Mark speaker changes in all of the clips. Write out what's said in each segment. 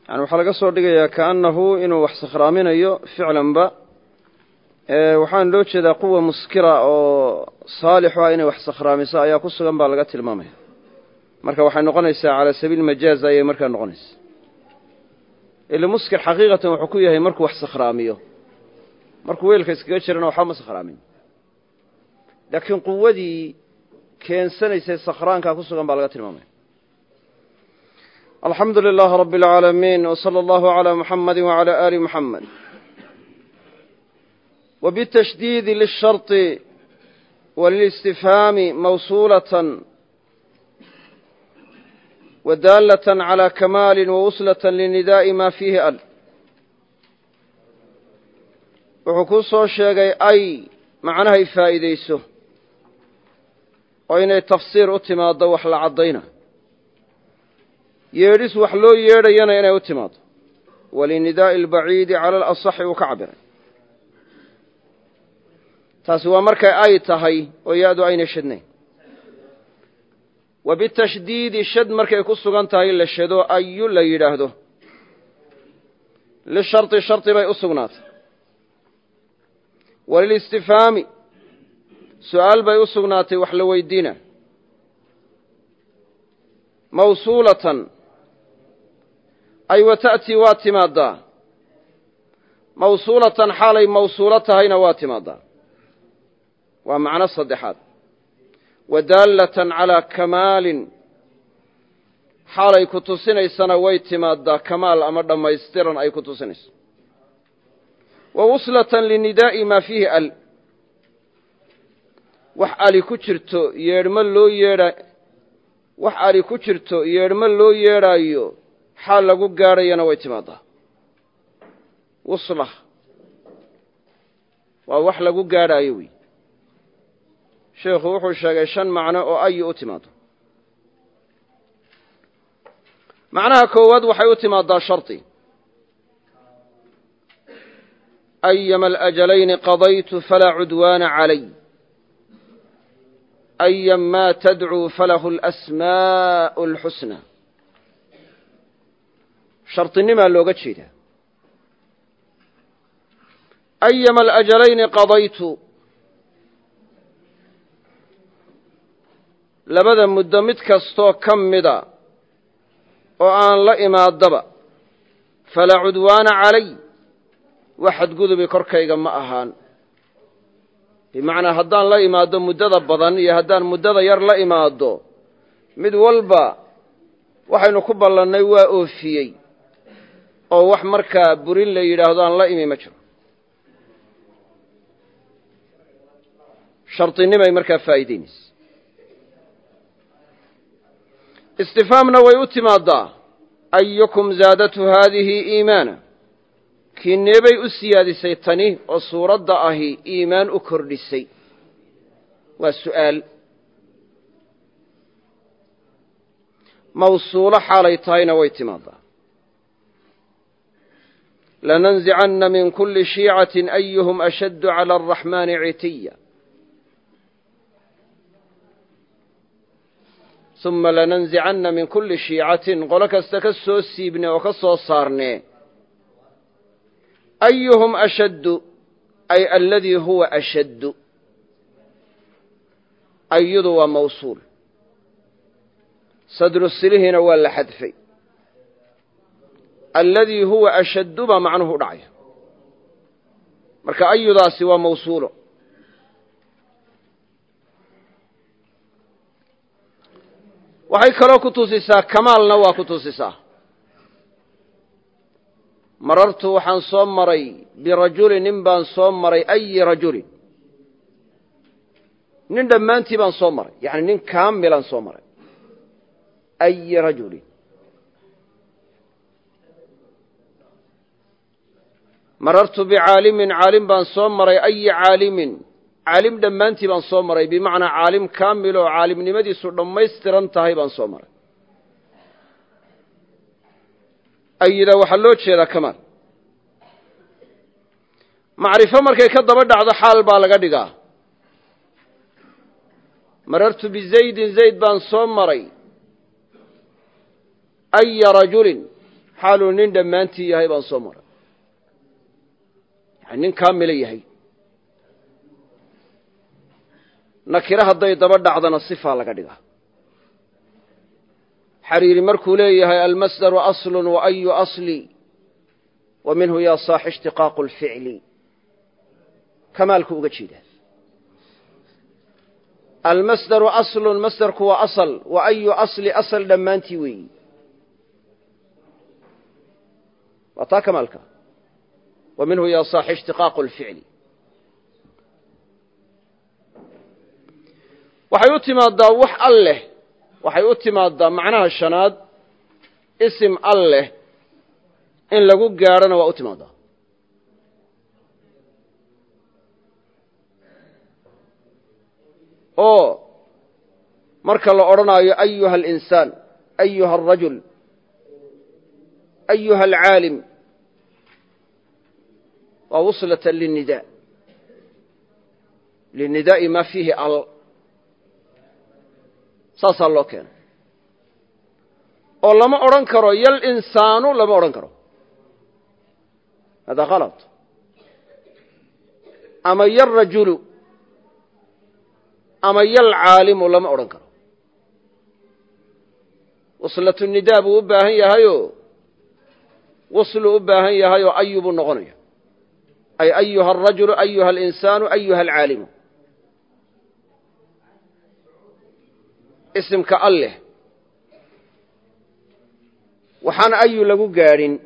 Speaker 1: yani waxaa laga soo dhigayaa kaannahu inuu wax sakhraaminayo ficlanba waxaan loo jeedaa quwa muskira oo saalixu ah inay wax sakhraamiso ayaa ku sugan baa laga tilmaamaya marka waxay noqonaysaa calaa sabiil majaaz ayay markaa noqonaysaa ila muskir xaqiiqatan wuxuu ku yahay markuu wax sakhraamiyo markuu weelka iskaga jirana waxba ma sakhraamin laakiin quwadii keensanaysay sakhraankaa ku sugan baa laga tilmaamaya alxamdu lilaahi rabbi alcaalamiin wsala allahu calaa muxamadi wacalaa aali muxamed وبالتشديد للشرط وللاستفهام موصولة ودالة على كمال ووصلة لنداء ما فيه أل وحكوصه الشيء أي معناه فائديسه وإن التفسير أتماد وحل عضينا يرس وحلو يرينا إنه أتماد ولنداء البعيد على الأصح وكعبر taasi waa markay ay tahay oo yaadu ayna shadnayn wa bitashdiidi shad markay ku sugan tahay la shado ayu la yidhaahdo lisharti sharti bay u sugnaatay walilistifhaami su'aal bay u sugnaatay wax la weydiina mawsuulatan ay wa ta'tii waa timaadaa mawsuulatan xaalay mawsuulo tahayna waa timaadaa waa macno saddexaad wadaallatan calaa kamaalin xaalay ku tusinaysana way timaadaa kamaal ama dhammaystiran ay ku tusinayso wa wuslatan linidaa'i maa fiihi al wax ali ku jirto yeedhmo loo yeedha wax ali ku jirto yeedhmo loo yeedhaayo xaal lagu gaadhayana way timaadaa wusla waa wax lagu gaadhaayo wey sheekhu wuxuu sheegay 5 macno oo ay u timaado macnaha koowaad waxay u timaadaa sharti ayyama al-ajalayn qadaytu fala udwana calay ayyama tad'u falahu al-asmaa'u al-husna shartinima looga jeedaa ayyama al-ajalayn qadaytu labada muddo mid kastoo ka mida oo aan la imaadaba falaa cudwaana calay wax xadgudubi korkayga ma ahaan bimacnaa haddaan la imaaddo muddada badan iyo haddaan muddada yar la imaaddo mid walba waxaynu ku ballannay waa oofiyey oo wax markaa burin la yidhaahdo aan la imi ma jiro shartinimay markaa faa'iidaynaysa istifhaamna way u timaadaa ayukum zaadatu haadihi iimaana kiineebay u siyaadisay tani oo suuradda ahi iimaan u kordhisay waa su'aal mawsuulo xaalay tahayna way timaadaa lananzicanna min kulli shiicatin ayuhum ashaddu cala araxmaani citiya uma lananzicanna min kulli shiicatin qolo kasta ka soo siibne oo ka soo saarnee ayuhum ashaddu ay aladii huwa ashaddu ayadu waa mawsuul sadru silihiina waa la xadfay aladii huwa ashaddu baa macnuhu dhacaya marka ayudaasi waa mawsuulo waxay kaloo ku tusisaa kamaalna waa ku tusisaa marartu waxaan soo maray birajulin nin baan soo maray ayi rajulin nin dhammaantii baan soo maray yani nin kaamilaan soo maray ayi rajulin marartu bicaalimin caalim baan soo maray ayi caalimin caalim dhammaantii baan soo maray bimacnaa caalim kaamil oo caalimnimadiisu dhammaystiran tahay baan soo maray ayida waxaa loo jeedaa kamaal macrifo markay ka daba dhacdo xaal baa laga dhigaa marartu bizaydin zayd baan soo maray aya rajulin xaaluu nin dhammaantii yahay baan soo maray yani nin kaamila yahay nakiro hadday daba dhacdana sifaa laga dhigaa xariiri markuu leeyahay almasdaru aslun wa ayu asli wa minhu yaa saaxi ishtiqaaqu lficli kamaalku uga jeeda almasdaru aslun masdarku waa asal wa ayu asli asal dhammaantii weeyi waa taa kamaalka wa minhu yaa saaxi ishtiqaaqu lficli waxay u timaadaa wax alleh waxay u timaadaa macnaha shanaad isim alleh in lagu gaadhona waa u timaadaa oo marka la odhanaayo ayuha alinsaan ayuha alrajul ayuha alcaalim waa wuslatan linidaa'i maa fiihi al saasaa loo keenay oo lama odhan karo yal insaanu lama odhan karo hada kalad ama yal rajulu ama yal caalimu lama odhan karo waslatu nidaa buu u baahan yahayoo wasluu u baahan yahayoo ayu buu noqonaya ay ayuha alrajulu ayuha alinsaanu ayuha alcaalimu isimka alleh waxaan ayu lagu gaadhin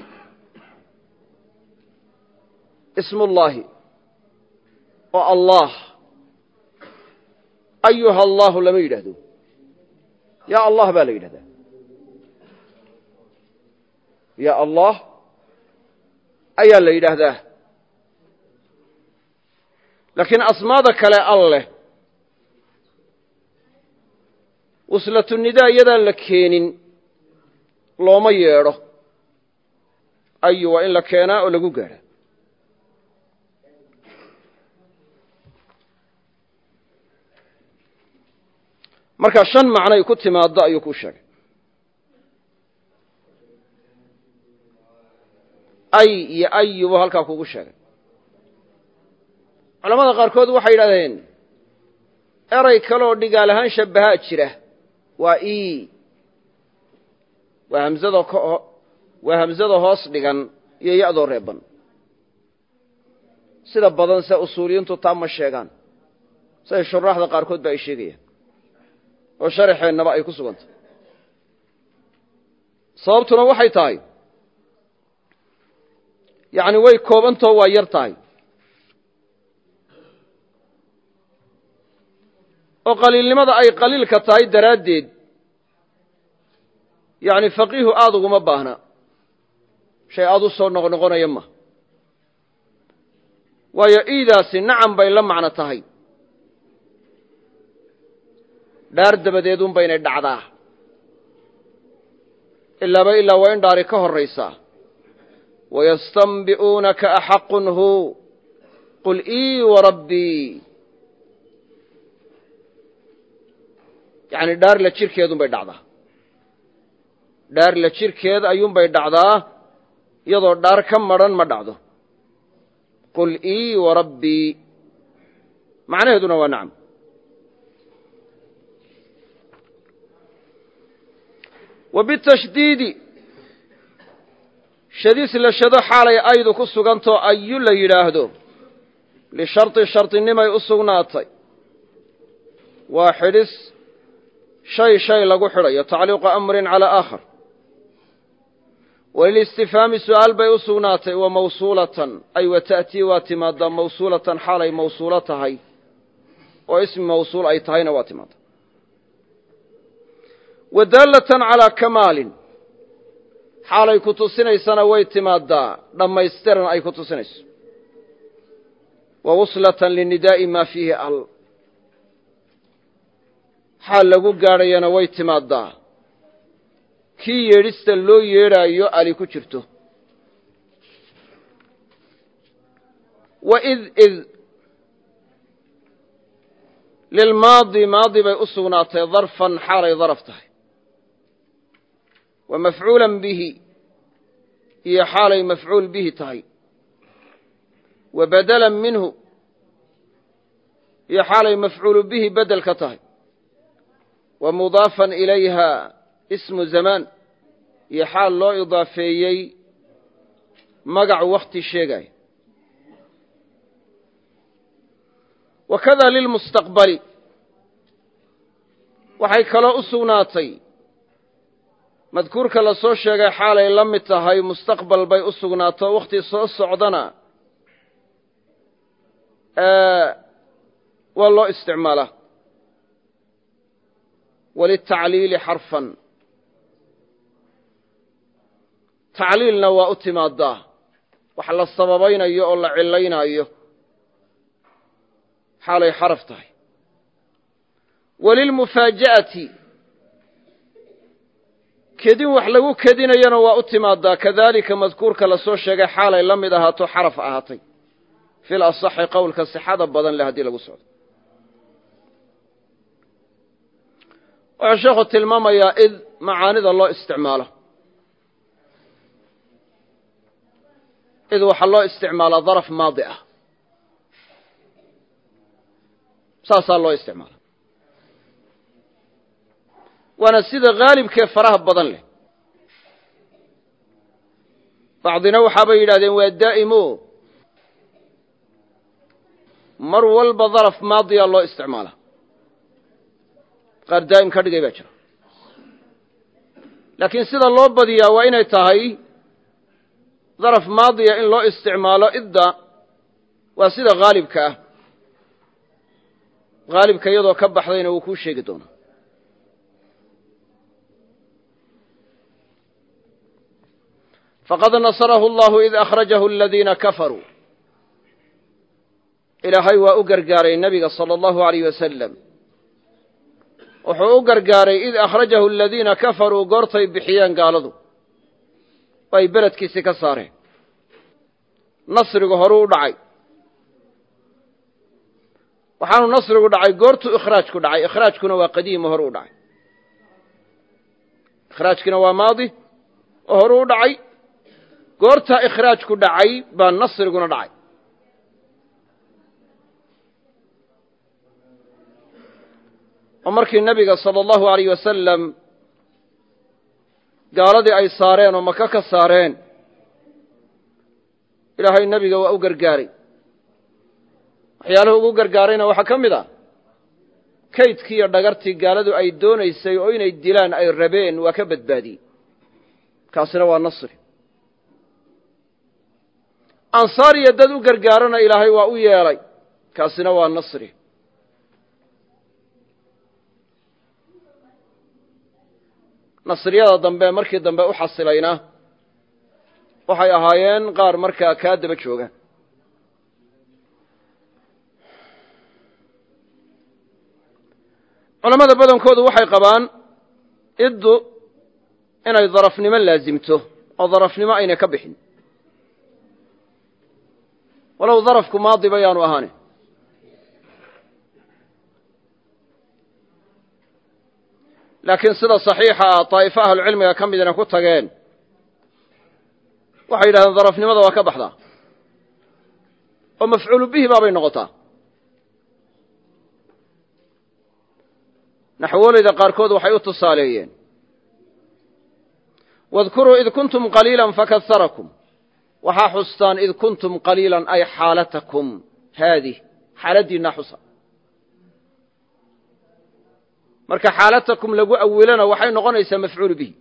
Speaker 1: ismullaahi oo allah ayuha allahu lama yidhaahdo yaa allah baa la yidhahdaa yaa allah ayaa la yidhaahdaa laakiin asmaada kale alleh waslatu nidaa iyadaan la keenin looma yeedho ayu waa in la keenaa oo lagu gaadha marka 5 macnay ku timaaddo ayuu ku sheegay ay iyo ayubu halkaa kugu sheegay culamada qaarkood waxay yidhahdeen eray kaleoo dhigaal ahaan shabbahaa jira waa waa hamzada hoos dhigan iyo ya-doo reeban sida badan se usuuliyiintu taa ma sheegaan siday shuraaxda qaarkood ba ay sheegayaan oo sharaxeennaba ay ku sugantay sababtuna waxay tahay yacni way koobantao waa yar tahay oo qaliilnimada ay qaliilka tahay daraaddeed yacni faqiihu aada uguma baahna shay aada u soo noqnoqonaya ma waayo iidaasi nacam bay la macno tahay dhaar dabadeedun baynay dhacdaa ilaaba ilaa waa in dhaari ka horraysaa wayastanbi'uunaka axaqun hu qul ii warabbii yacni dhaar la jirkeedunbay dhacdaa dhaar la jirkeed ayuunbay dhacdaa iyadoo dhaar ka madhan ma dhacdo qul ii warabbii macnaheeduna waa nacam wa bitashdiidi shadiis la shado xaalay aydu ku sugantoo ayu la yidhaahdo lishardi shardinimay u sugnaatay waa xidhis shay lagu xidhayo tacliiqu amrin calaa aakhar walilistifhaami su'aal bay u sugnaatay wa mawsuulatan ay wa ta'tii waa timaadaa mawsuulatan xaalay mawsuulo tahay oo ismi mawsuul ay tahayna waa timaada wa daallatan calaa kamaalin xaalay ku tusinaysana way timaadaa dhammaystiran ay ku tusinayso wa wuslatan linidaa'i maa fiihi al xaal lagu gaadhayana way timaadaa kii yeedhista loo yeedhaayo ali ku jirto wa id lilmaadi maadi bay u sugnaatay darfan xaalay daraf tahay wa mafcuulan bihi iyo xaalay mafcuul bihi tahay wa badalan minhu iyo xaalay mafcuulu bihi bedel ka tahay wa mudaafan ilayha ismu zamaan iyo xaal loo idaafeeyey magac wakhti sheegaya wakada lilmustaqbali waxay kaloo u sugnaatay madkuurka la soo sheegay xaalay la mid tahay mustaqbal bay u sugnaato wakhti soo socdana waa loo isticmaalaa walitacliili xarfan tacliilna waa u timaadaa wax la sababaynayo oo la cilaynaayo xaalay xaraf tahay walilmufaaja'ati kedin wax lagu kedinayana waa u timaadaa kadaalika madkuurka la soo sheegay xaalay la mid ahaato xaraf ahaatay fil asaxi qowlka sixada badan leh haddii lagu socdo wuxuu sheekhu tilmaamayaa id macaanida loo isticmaalo id waxaa loo isticmaalaa daraf maadi ah saasaa loo isticmaala waana sida haalibkee faraha badan leh bacdina waxaabay yidhahdeen waa daa'imo mar walba daraf maadiya loo isticmaala qaar daa'im ka dhigay baa jira laakiin sida loo badiyaa waa inay tahay daraf maadiya in loo isticmaalo idda waa sida haalibka ah haalibka iyadoo ka baxdayna wuu kuu sheegi doonaa faqad nasarahu allahu id akhrajahu aladiina kafaruu ilaahay waa u gargaaray nebiga sala allahu alayh wasalam wuxuu u gargaaray id akhrajahu aladiina kafaruu goortay bixiyeen gaaladu ay beledkiisii ka saareen nasrigu horuu u dhacay waxaanu nasrigu dhacay goortuu ikhraajku dhacay ikhraajkuna waa qadiimo horu u dhacay ikhraajkina waa maadi oo horu u dhacay goortaa ikhraajku dhacay baa nasriguna dhacay oo markii nebiga sala allahu alayh wasalam gaaladii ay saareen oo maka ka saareen ilaahay nebiga waa u gargaaray waxyaaluhu ugu gargaarayna waxaa ka mid ah kaydkii iyo dhagartii gaaladu ay doonaysay oo inay dilaan ay rabeen waa ka badbaadiyey kaasina waa nasri ansaar iyo dad u gargaarana ilaahay waa u yeelay kaasina waa nasri nasriyada dambe markii dambe u xasilayna waxay ahaayeen qaar markaa kaa daba jooga culammada badankoodu waxay qabaan iddu inay darafnimo laasimto oo darafnimo aynay ka bixin walow darafku maadiba yaanu ahaane laakiin sida saxiixa ah daa'ifo ahlucilmiga ka midna ku tageen waxay yidhahdeen darafnimada waa ka baxdaa oo mafcuulu bihi baabay noqotaa naxwoleyda qaarkood waxay u tusaaleeyeen wadkuruu id kuntum qaliilan fakaharakum waxaa xustaan id kuntum qaliilan ay xaalatakum haadih xaaladdiinna xusa marka xaalatakum lagu awilana waxay noqonaysaa mafcuulu bihi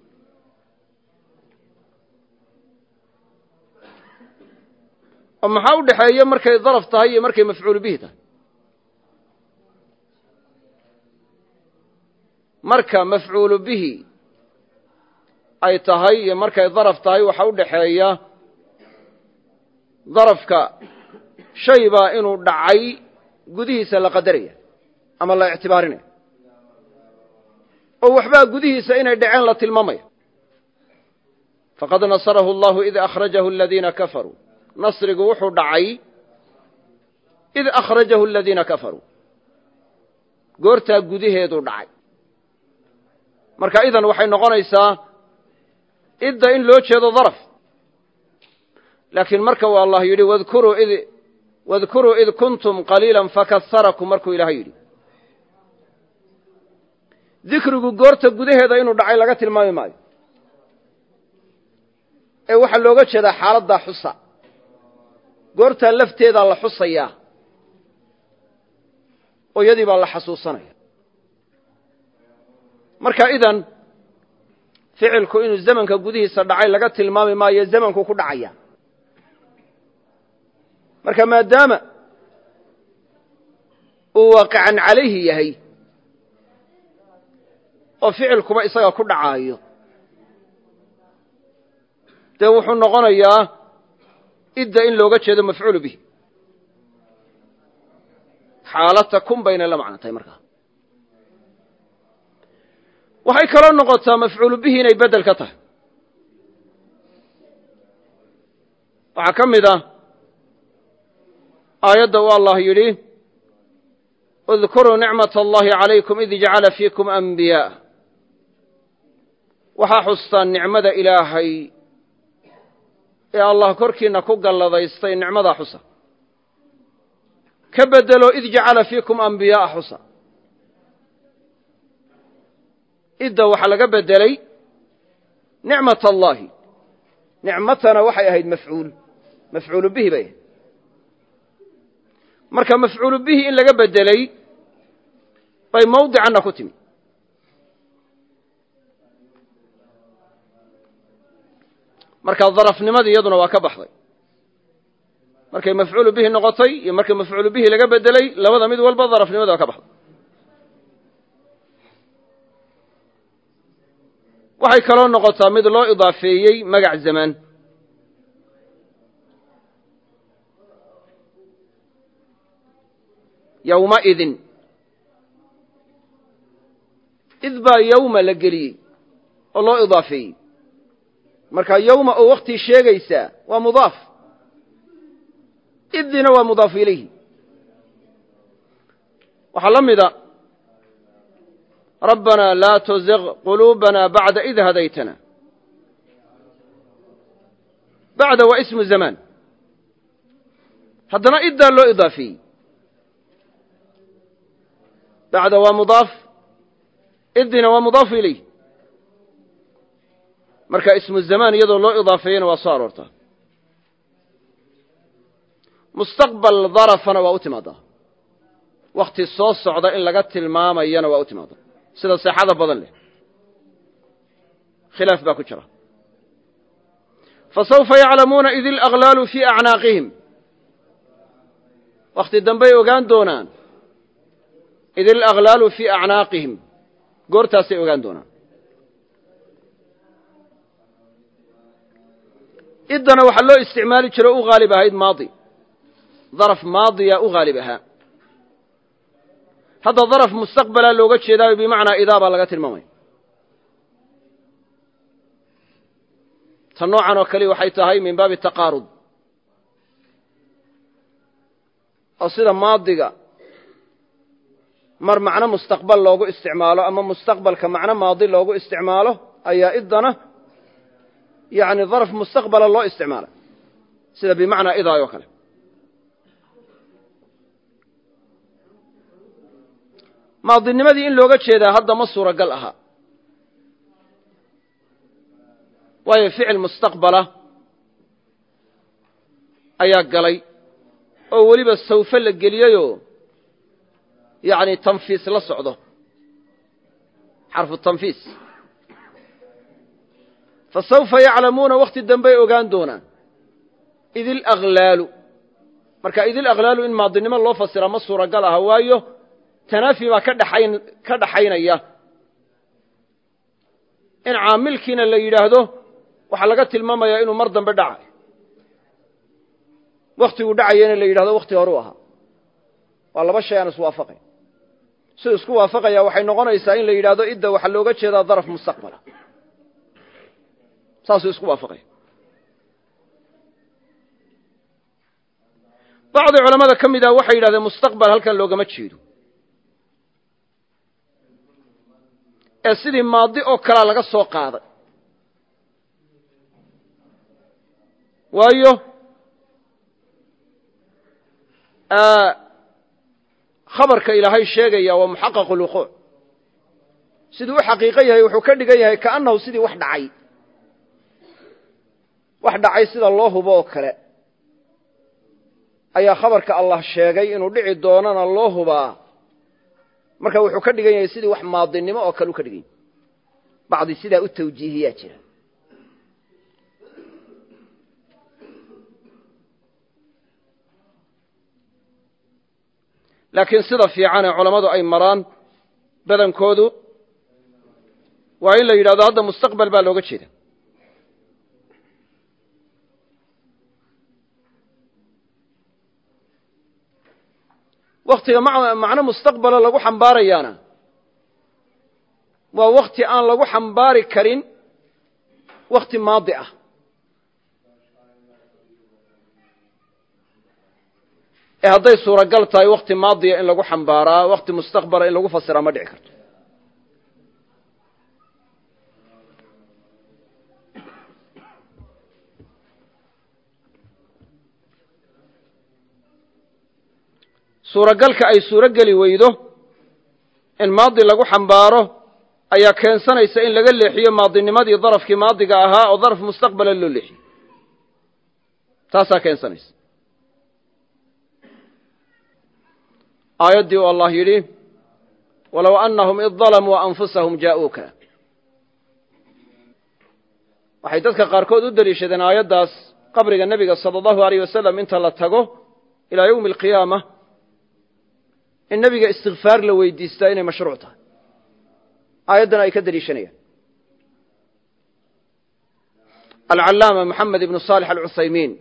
Speaker 1: oo maxaa u dhexeeya markay daraf tahay iyo markay mafcuulu bihi tahay marka mafcuulu bihi ay tahay iyo markay daraf tahay waxaa u dhexeeya darafka shay baa inuu dhacay gudihiisa la qadaraya ama la ictibaarinaya oo waxbaa gudihiisa inay dhaceen la tilmaamaya faqad nasarahu allahu id akhrajahu aladiina kafaruu nasrigu wuxuu dhacay id akhrajahu aladiina kafaruu goortaa gudaheeduu dhacay marka idan waxay noqonaysaa idda in loo jeedo daraf laakiin marka waa allah yidhi wadkuruu id kuntum qaliilan fakaharakum markuu ilahay yidhi dikrigu goorta gudaheeda inuu dhacay laga tilmaami maayo ee waxaa looga jeedaa xaaladdaa xusa goortaa lafteedaa la xusayaa oo iyadii baa la xasuusanaya marka idan ficilku inuu zamanka gudihiisa dhacay laga tilmaami maayo zamanku ku dhacaya marka maadaama uu waaqican calayhi yahay oo ficilkuba isaga ku dhacaayo dee wuxuu noqonayaa idda in looga jeedo mafcuulu bihi xaalata kun bayna la macno tahay markaa waxay kaloo noqotaa mafcuulu bihi inay bedel ka tahay waxaa ka mid ah aayadda uu allah yidhi اذkuruu nicmaة اllahi عalaykum id jacala fiikum أnbiyaaء waxaa xustaan nicmada ilaahay ee allah korkiina ku galladaystay nicmadaa xusa ka bedelo id jacala fiikum أnbiyaaءa xusa idda waxaa laga bedelay nicmaة allahi nicmatana waxay ahayd mafcuulu bihi bay ahayd marka mafcuulu bihi in laga bedelay bay mawdicanna ku timi marka darafnimadii iyaduna waa ka baxday markay mafcuulu bihi noqotay iyo markay mafcuulu bihi laga bedelay labada mid walba darafnimadii waa ka baxday waxay kaloo noqotaa mid loo idaafeeyey magac zamaan yowmaidin id baa yowma la geliyey oo loo idaafeeyey marka yowma oo waktii sheegaysaa waa mudaaf idina waa mudaafu ilayhi waxaa la mida rabbanaa laa tuziq quluubana bacda id hadaytana bacda waa ismu zamaan haddana iddaa loo idaafeeyey bacda waa mudaaf idina waa mudaafu ilayh marka ismu zamaan iyadoo loo idaafeeyena waa soo aroortaa mustaqbal darafana waa u timaadaa wakti soo socda in laga tilmaamayana waa u timaadaa sida seexada badan leh khilaaf baa ku jira fasawfa yaclamuuna id ilaglaalu fii acnaaqihim wakhti dambey ogaan doonaan id ilaglaalu fii acnaaqihim goortaasay ogaan doonaan iddana waxaa loo isticmaali jiro u haalib ahayd maadi daraf maadiya u haalib ahaa hadda daraf mustaqbalaa looga jeedaayo bimacnaa idaa baa laga tilmaamaya ta noocan oo kale waxay tahay min baabi taqaarud oo sida maadiga mar macno mustaqbal loogu isticmaalo ama mustaqbalka macno maadi loogu isticmaalo ayaa iddana yani daraf mustaqbala loo isticmaalay sida bimacnaa idaay oo kale maadinimadii in looga jeedaa hadda ma suuragal aha waayo ficil mustaqbala ayaa galay oo weliba sawfe la geliyeyoo yani tanfiis la socdo xarfu tanfiis fasawfa yaclamuuna wakhti dambey ogaan doonaan id ilaglaalu marka id ilaglaalu in maadinimo loo fasira ma suuragal aha waayo tanaafi baa ka dhaxaynaya in caamilkiina la yidhaahdo waxaa laga tilmaamayaa inuu mar dambe dhacay wakhtiguu dhacayana la yidhahdo wakhti horuu ahaa waa laba shay aan iswaafaqay siduu isku waafaqaya waxay noqonaysaa in la yidhahdo idda waxaa looga jeedaa daraf mustaqbala saasuu isku waafaqaya bacdi culamada ka mid ah waxay yidhahdeen mustaqbal halkan loogama jeedo ee sidii maadi oo kalea laga soo qaaday waayo khabarka ilaahay sheegaya waa muxaqaqu lwuquuc siduu u xaqiiqo yahay wuxuu ka dhigan yahay kaannahu sidii wax dhacay sida loo hubo oo kale ayaa khabarka allah sheegay inuu dhici doonana loo hubaa marka wuxuu ka dhigan yahay sidii wax maadinimo oo kale u ka dhigan yahay bacdi sidaa u tawjiihiyaa jira laakiin sida fiican ee culammadu ay maraan badankoodu waa in la yidhahdo hadda mustaqbal baa looga jeeda waktiga macno mustaqbala lagu xambaarayaana waa wakti aan lagu xambaari karin wakti maadi ah ee hadday suuragal tahay wakti maadiya in lagu xambaaraa wakti mustaqbala in lagu fasiraa ma dhici karto suuragalka ay suuro geli weydo in maadi lagu xambaaro ayaa keensanaysa in laga leexiyo maadinimadii darafkii maadiga ahaa oo daraf mustaqbala loo leexiyo taasaa keensanaysa aayaddii u allah yidhi walow annahum id dalamuu anfusahum jaa'uuka waxay dadka qaarkood u deliishadeen aayaddaas qabriga nebiga sala allahu alayh wasalam inta la tago ilaa yowmi alqiyaama in nebiga istikfaar la weydiistaa inay mashruuc tahay aayaddana ay ka deliishanayaan alcallaama moxamed ibnu saalix alcuthaymiin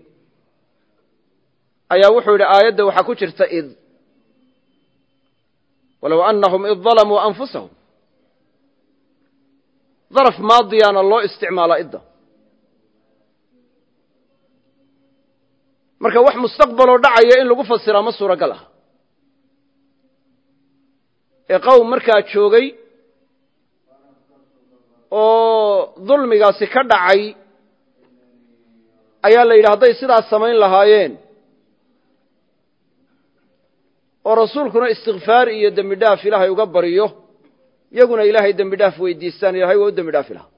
Speaker 1: ayaa wuxuu yidhi aayadda waxaa ku jirta id walow annahum id dalamuu anfusahum daraf maadiyaana loo isticmaalaa idda marka wax mustaqbaloo dhacaya in lagu fasiraa ma suuragal ah ee qowm markaa joogay oo dulmigaasi ka dhacay ayaa la yidhi hadday sidaas samayn lahaayeen oo rasuulkuna istikfaar iyo dembi dhaaf ilaahay uga baryo iyaguna ilaahay dembi dhaaf weydiistaan ilahay waa u dembi dhaafi lahaa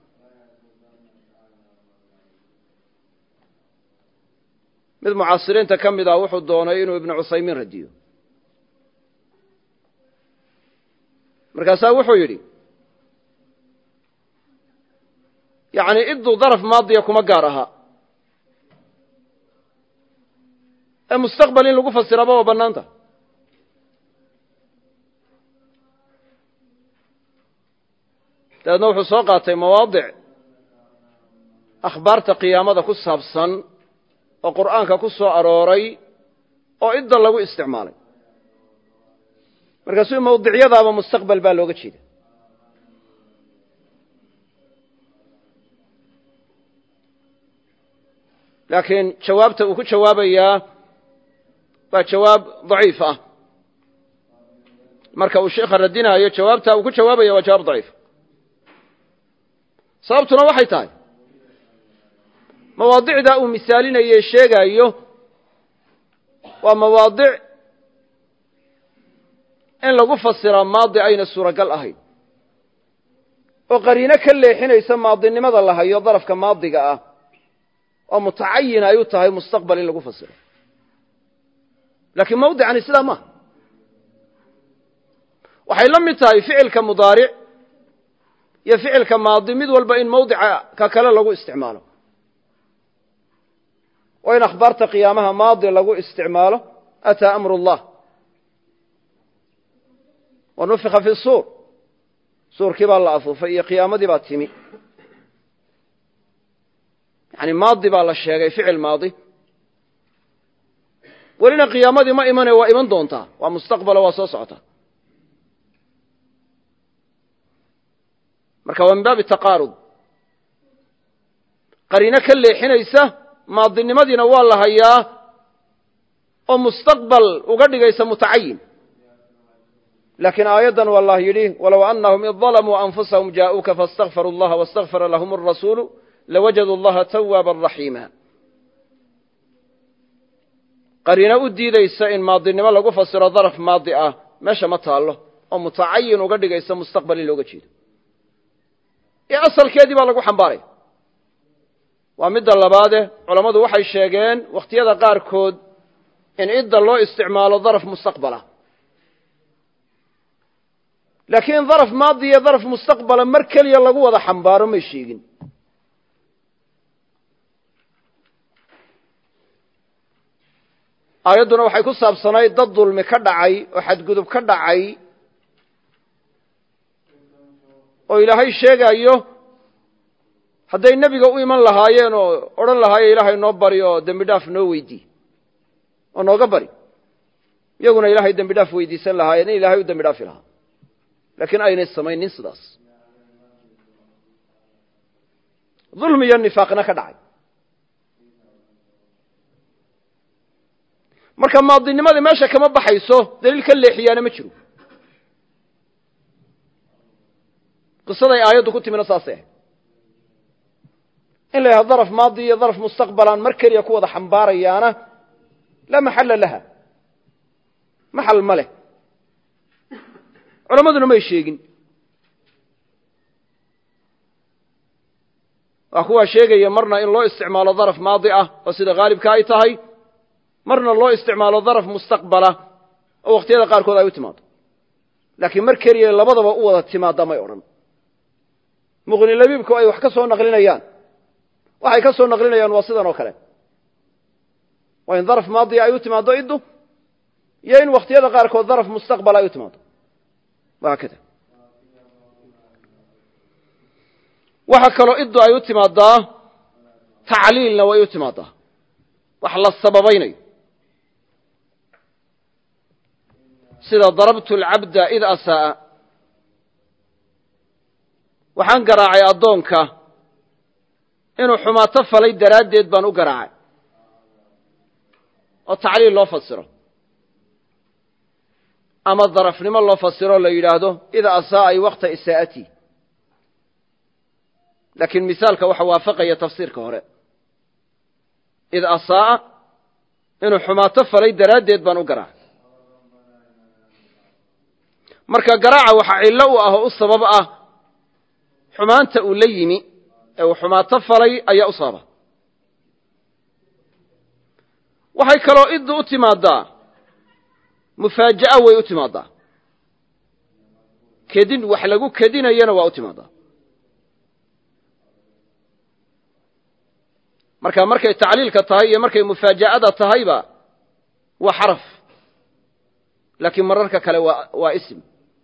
Speaker 1: mid mucaasiriinta ka mid ah wuxuu doonay inuu ibnu cuthaymiin radiyo markaasaa wuxuu yidhi yacni idduu daraf maadiya kuma gaar aha ee mustaqbal in lagu fasiraba waa bannaanta dabeedna wuxuu soo qaatay mawaadic akhbaarta qiyaamada ku saabsan oo qur'aanka ku soo arooray oo idda lagu isticmaalay markaasuu mawdicyadaaba mustaqbal baa looga jeeda laakiin jawaabta uu ku jawaabayaa waa jawaab daciif ah marka uu sheekha radinaayo jawaabta uu ku jawaabaya waa jawaab daciif sababtuna waxay tahay mawaadicdaa uu misaalinaye sheegaayo waa mawaadic in lagu fasiraa maadi ayna suuragal ahayn oo qariino ka leexinaysa maadinimada la hayo darafka maadiga ah oo mutacayin ay u tahay mustaqbal in lagu fasiro laakiin mawdicani sidaa maaha waxay la mid tahay ficilka mudaaric iyo ficilka maadi mid walba in mawdica ka kale lagu isticmaalo oo in akhbaarta qiyaamaha maadi lagu isticmaalo ataa amru اllah wa nufika fi suur suurkii baa la afuufay iyo qiyaamadii baa timi yani maadi baa la sheegay ficil maadi welina qiyaamadii ma imane waa iman doontaa waa mustaqbalo waa soo socotaa marka waa min baabi taqaarud qariino ka leexinaysa maadinimadiina waa la hayaa oo mustaqbal uga dhigaysa mutacayin laakiin aayaddan wallah yidhi walow annahum id dalamuu anfusahum jaa'uuka faاstakfaruu اllaha wastakfara lahum الrasuulu lawajaduu اllaha tawaaban raxiima qariina u diidaysa in maadinimo lagu fasiro daraf maadi ah meesha ma taallo oo mutacayin uga dhigaysa mustaqbal in looga jeedo ee asalkeedii baa lagu xambaaraya waa midda labaade culammadu waxay sheegeen wakhtiyada qaarkood in idda loo isticmaalo daraf mustaqbala laakiin daraf maadi iyo daraf mustaqbala mar keliya lagu wada xambaaro may sheegin aayadduna waxay ku saabsanayd dad dulmi ka dhacay oo xadgudub ka dhacay oo ilaahay sheegayo hadday nebiga u iman lahaayeen oo odhan lahaayeen ilaahay noo bari oo dembi dhaaf noo weydii oo nooga bari iyaguna ilaahay dembi dhaaf weydiisan lahaayeen in ilaahay u dembi dhaafi lahaa laakiin aynay samaynin sidaas dulmi iyo nifaaqna ka dhacay marka maadinimadii meesha kama baxayso daliil ka leexiyaana ma jiro qisaday aayaddu ku timina saasay ahayd in la yidhahdo daraf maadi iyo daraf mustaqbalaan mar keliya ku wada xambaarayaana laa maxalla laha maxal ma leh culammaduna may sheegin waa kuwaa sheegaya marna in loo isticmaalo daraf maadi ah oo sida haalibka ay tahay marna loo isticmaalo daraf mustaqbala oo wakhtiyada qaarkood ay u timaado laakiin mar keliya labadaba u wada timaada may odhan muqni labiibku ay wax ka soo naqlinayaan waxay ka soo naqlinayaan waa sidan oo kale waa in daraf maadiya ay u timaado iddu iyo in wakhtiyada qaarkood daraf mustaqbala ay u timaado wahaakada waxa kaloo iddu ay u timaadaa tacliilna way u timaadaa wax la sababaynayo sida darabtu alcabda id asaa'a waxaan garaacay addoonka inuu xumaato falay daraaddeed baan u garaacay oo tacliil loo fasiro ama darafnimo loo fasiro la yidhaahdo id asaa'a ay waqta isaa'atii laakiin misaalka waxa waafaqaya tafsiirka hore id asaa'a inuu xumaato falay daraaddeed baan u garaacay marka garaaca waxa cillo u ah oo u sabab ah xumaanta uu la yimi ee uu xumaato falay ayaa u sababa waxay kaloo iddu u timaadaa mufaaja'a way u timaadaa kedin wax lagu kedinayana waa u timaadaa markay tacliilka tahay iyo markay mufaaja'ada tahayba waa xaraf laakiin mararka kale waa ism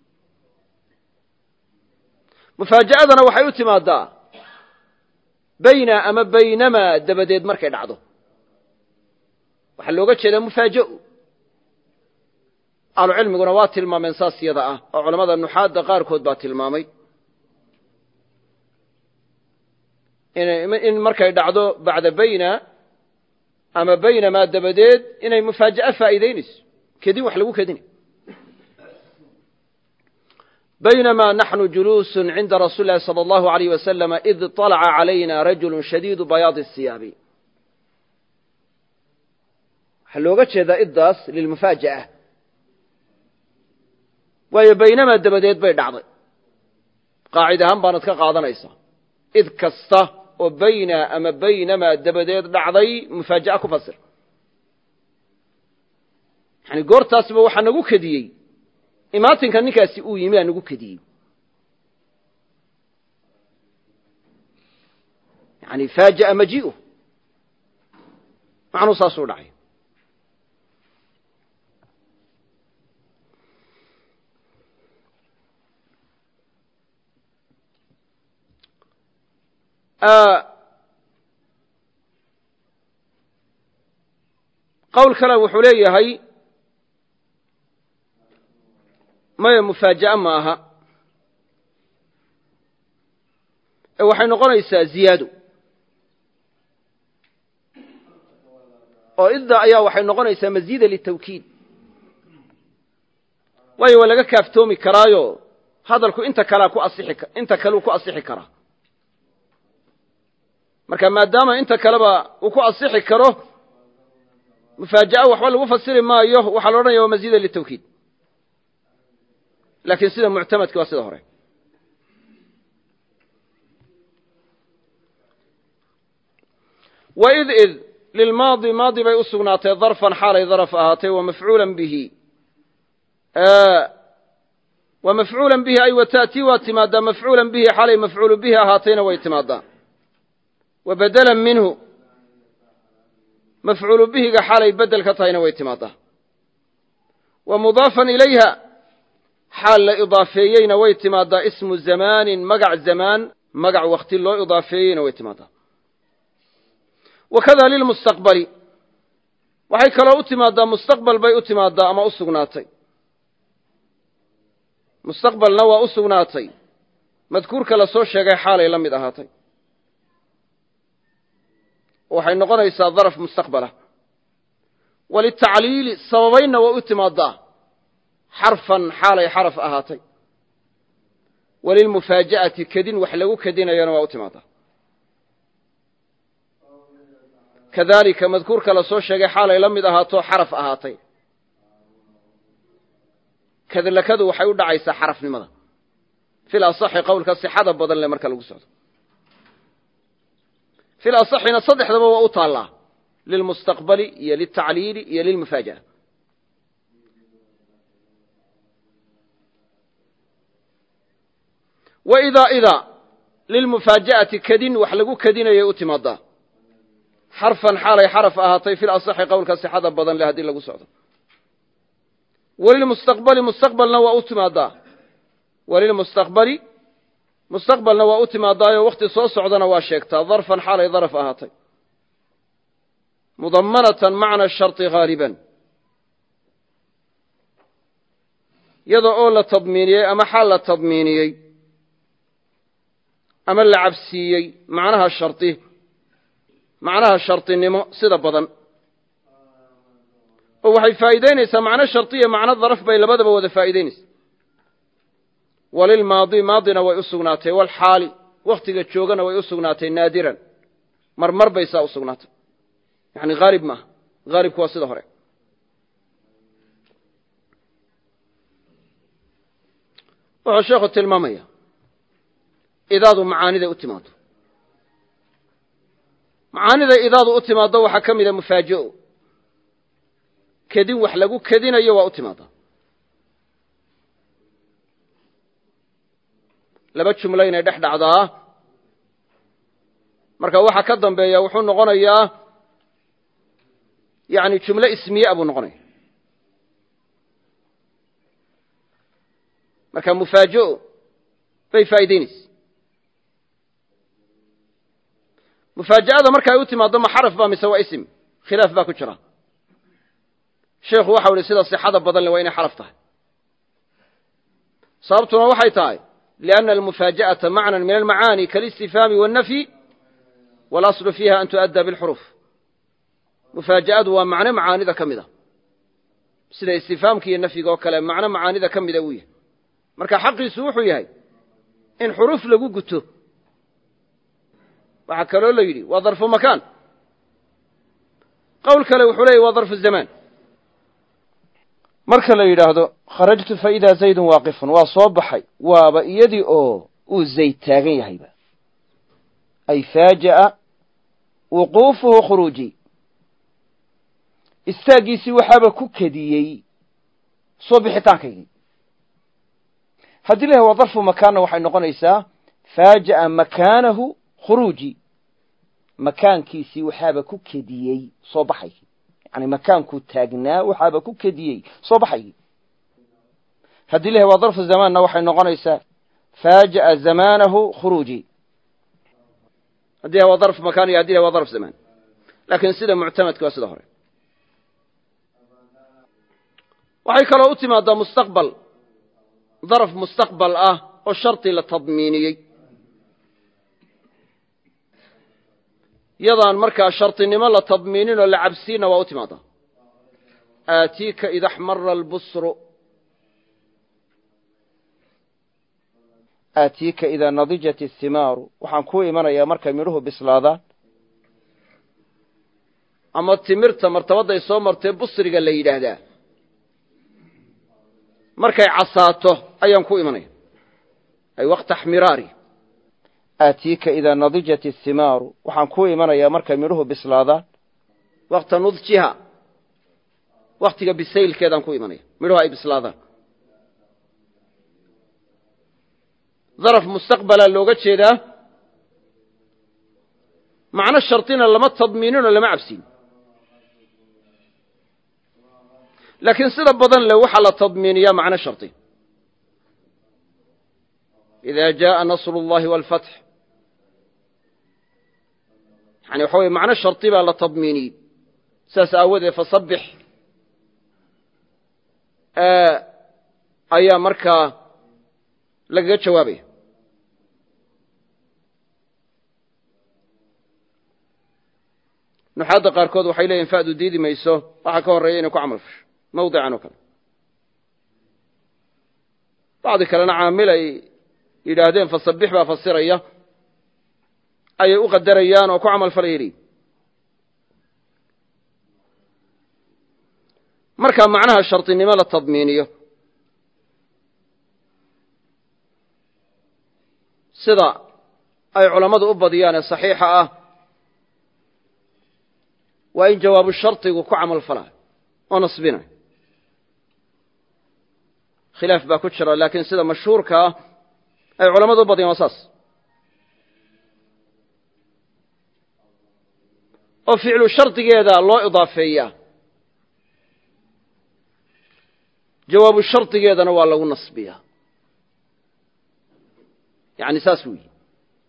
Speaker 1: mufaaja'adana waxay u timaadaa bayna ama baynamaa dabadeed markay dhacdo waxaa looga jeedaa mufaaja'u ahlucilmiguna waa tilmaameen saas yada ah oo culamada nuxaadda qaarkood baa tilmaamay in markay dhacdo bacda bayna ama baynamaa dabadeed inay mufaaja'a faa'iidaynayso kedin wax lagu kedinay بينما نحن جلوس عند رسول الله صلى الله عليه وسلم إذ طلع علينا رجل شديد بياض الثياب حلوغة شذا إداس للمفاجأة وهي بينما الدبديت بين عضي قاعدة هم بانتك قاعدة نيسا إذ كسته وبين أما بينما الدبديت عضي مفاجأة كفصر يعني قرطاس بوحا نقو كديي imaatinka ninkaasi uu yimi aan ugu kadiyey yani faaja'a maji'u macnuu saasuu dhacay qowl kale wuxuu leeyahay maya mufaaja'a ma aha ee waxay noqonaysaa ziyaado oo idda ayaa waxay noqonaysaa masiida litawkiid waayo waa laga kaaftoomi karaayo hadalku inta kaleu ku asixi karaa marka maadaama inta kaleba uu ku asixi karo mufaaja'a waxba lagu fasiri maayo waxaa la odhanaya waa maziida litawkiid laakiin sida muctamadka waa sida hore waid id lilmaadi maadi bay u sugnaatay darfan xaalay daraf ahaatay wamafcuulan bihi ومفعولا به أي وتأتي واتمادا مفعولا به حالي مفعول به هاتين ويتمادا وبدلا منه مفعول به حالي بدل كتين ويتمادا ومضافا إليها حال إضافيين ويتمادا اسم زمان مقع زمان مقع وقت الله إضافيين ويتمادا وكذا للمستقبل وحيك لو اتمادا مستقبل بي اتمادا أما أسقناتي mustaqbalna waa u sugnaatay madkuurka la soo sheegay xaalay la mid ahaatay waxay noqonaysaa daraf mustaqbala walitacliili sababayna waa u timaadaa xarfan xaalay xaraf ahaatay walilmufaaja'ati kadin wax lagu kadinayana waa u timaadaa kadalika madkuurka la soo sheegay xaalay la mid ahaato xaraf ahaatay kadalakadu waxay u dhacaysaa xarafnimada fil asaxi qowlka sixada badan le marka lagu socdo fil asaxina saddexdaba waa u taallaa lilmustaqbali iyo liltacliili iyo lilmufaaja'a wa idaa lilmufaaja'ati kadin wax lagu kadinayay u timaadaa xarfan xaalay xaraf ahaatay fil asaxi qowlka sixada badan le haddii lagu socdo walilmustaqbali mustaqbalna waa u timaadaa walilmustaqbali mustaqbalna waa u timaadaayo wakhti soo socdana waa sheegtaa darfan xaalay daraf ahaatay mudammanatan macna sharti haaliban iyada oo la tadmiiniyey ama xaal la tadmiiniyey ama la cabsiiyey macnaha shartinimo sida badan oo waxay faa'iideynaysaa macno shartiya macno daraf bay labadaba wada faa'iideynaysaa walilmaadi maadina way u sugnaatay walxaali wakhtiga joogana way u sugnaatay naadiran marmar bay saa u sugnaatay yani haalib maaha haalibku waa sida hore wuxuu sheekhu tilmaamaya idaadu macaaniday u timaado macaaniday idaadu u timaado waxaa ka mida mufaaji'o kadin wax lagu kadinayo waa u timaadaa laba jumlo inay dhex dhacdaa marka waxa ka dambeeya wuxuu noqonayaa yani jumlo ismiye buu noqonaya marka mufaaji'o bay faa'iideynaysa mufaaja'ada marka ay u timaado ma xaraf baa mise waa ism khilaaf baa ku jira sheekhu waxau ihi sida sixada badan le waa inay xaraf tahay sababtuna waxay tahay lianna almufaaja'ata macnan min almacaani kaalistifhaami waannafyi walaslu fiiha an tu'adda bilxuruf mufaaja'adu waa macno macaanida ka mid a sida istifhaamka iyo nafyiga oo kale macno macaanida ka mida uu yahay marka xaqiisu wuxuu yahay in xuruf lagu guto waxaa kaloo la yidhi waa darfu makaan qowl kale wuxuu leeyay waa darfu zamaan marka la yidhaahdo kharajtu faidaa zaydun waaqifun waa soo baxay waaba iyadii oo uu zayd taagan yahayba ay faaja'a wuquufuhu khuruuji istaaggiisii waxaaba ku kediyey soo bixitaankaygii haddii la yahay waa darfu makaanna waxay noqonaysaa faaja'a makaanahu khuruuji makaankiisii waxaaba ku kediyey soo baxaygii yani makaankuu taagnaa waxaaba ku kediyey soo baxaygii haddii la yahay waa darfu zamaanna waxay noqonaysaa faaja'a zamaanahu khuruuji haddii waa darf makaan iyo haddi la waa darf zamaan laakiin sida muctamadka waa sida hore waxay kaloo u timaadaa mustaqbal daraf mustaqbal ah oo shardi la tadmiiniyey yadaan markaa shardinimo la tadmiinin oo la cabsiinna waa u timaadaa aatiika ida axmara albusru aatiika idaa nadijat athimaaru waxaan kuu imanayaa markay midhuhu bislaadaan ama timirta martabadday soo martee busriga la yidhaahdaa markay casaato ayaan ku imanaya ay waqta xmiraari aatiika idaa nadijat athimaaru waxaan ku imanayaa markay midhuhu bislaadaan waqta nudjiha waktiga bisaylkeedaan ku imanaya midhuhu ay bislaadaan daraf mustaqbalaa looga jeedaa macno shardina lama tadmiininoo lama cabsin laakiin sida badan le waxaa la tadmiiniyaa macno shardi idaa jaءa nasru اllahi wاlfatx yani waxa weye macno shardi baa la tadmiiniyey saas aawadeed fasabbix ayaa markaa lagaga jawaabaya nuxaadda qaarkood waxay leeyihin fa'du diidi mayso waxaa ka horreeya inay ku camal fasho mawdican oo kale bacdi kalena caamil ay yidhaahdeen fasabbix baa fasiraya ayay u qadarayaan oo ku camal falaya leeyihin markaa macnaha shardinimo la tadmiiniyo sida ay culammadu u badiyaan ee saxiixa ah waa in jawaabu shardigu ku camal falaayo oo nasbinayo khilaaf baa ku jira laakiin sida mashhuurka ah ay culammadu u badiyaan waa saas oo ficlu shardigeeda loo idaafeeyaa jawaabu shardigeedana waa lagu nasbiyaa yani saas uu yihi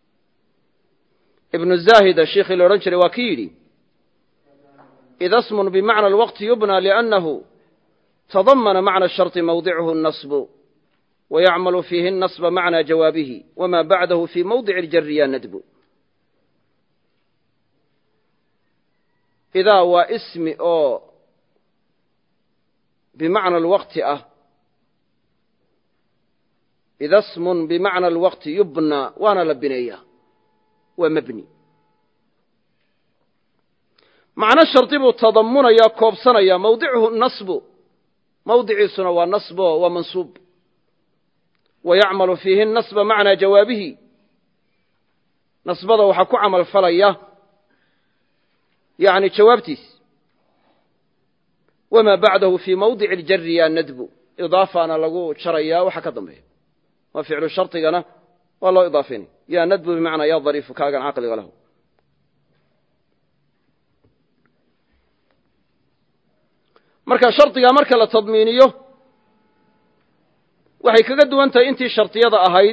Speaker 1: ibnu zaahida shiikhii la odhan jiray waa ki yidhi ida smun bimacna alwaqti yubnى liأnnahu tadamana macna sharطi mawdichu الnasbu wayacmalu fiihi الnasba macna jawaabihi wama bacdahu fii mawdic اljariya nadbu idaa waa ismi oo bimacna alwaqti ah ida smun bimacna alwaqti yubnى waana la bineeyaa waa mabni macno shardi buu tadamunayaa koobsanayaa mawdichu nasbu mawdiciisuna waa nasbo waa mansuub wayacmalu fiihi nasba macnaa jawaabihi nasbada waxaa ku camal falaya yani jawaabtiis wamaa bacdahu fii mawdici اljari ya nadbu idaafaana lagu jarayaa waxa ka dambeeya waa ficlu shardigana waa loo idaafinay ya nadbu bimacnaa ya dariifu kaagan caqliga lahu marka shardigaa marka la tadmiiniyo waxay kaga duwan tahay intii shardiyada ahayd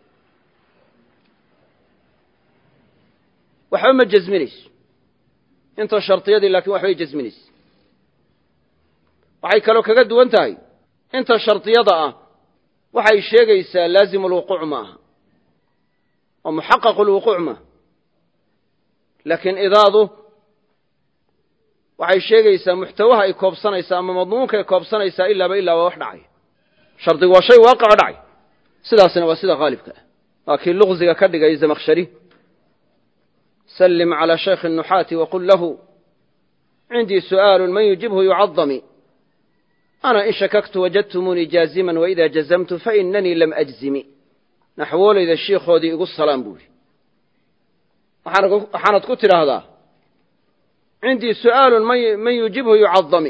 Speaker 1: waxba ma jasminayso inta shardiyadii laakiin waxbay jasminayso waxay kaloo kaga duwan tahay inta shardiyada ah waxay sheegaysaa laazimu lwuquuc ma aha oo muxaqaqu lwuquuc maaha laakiin idaadu waxay sheegaysaa muxtawaha ay koobsanaysaa ama madmuunka ay koobsanaysaa ilaaba ilaa waa wax dhacay shardigu waa shay waaqaco dhacay sidaasna waa sida haalibka ah waa kii luqsiga ka dhigay zamakhshari sallim calى shaykhi الnuxaati waqul lahu cindii su'aalu man yujibhu yucadami ana in shakaktu wajadtumuunii jaaziman waida jazamtu fainanii lam ajzimi naxwoolayda shiikhoodii igu salaam buu yidhi waxaanad ku tidhaahdaa cindii su'aalu man yujibhu yucadami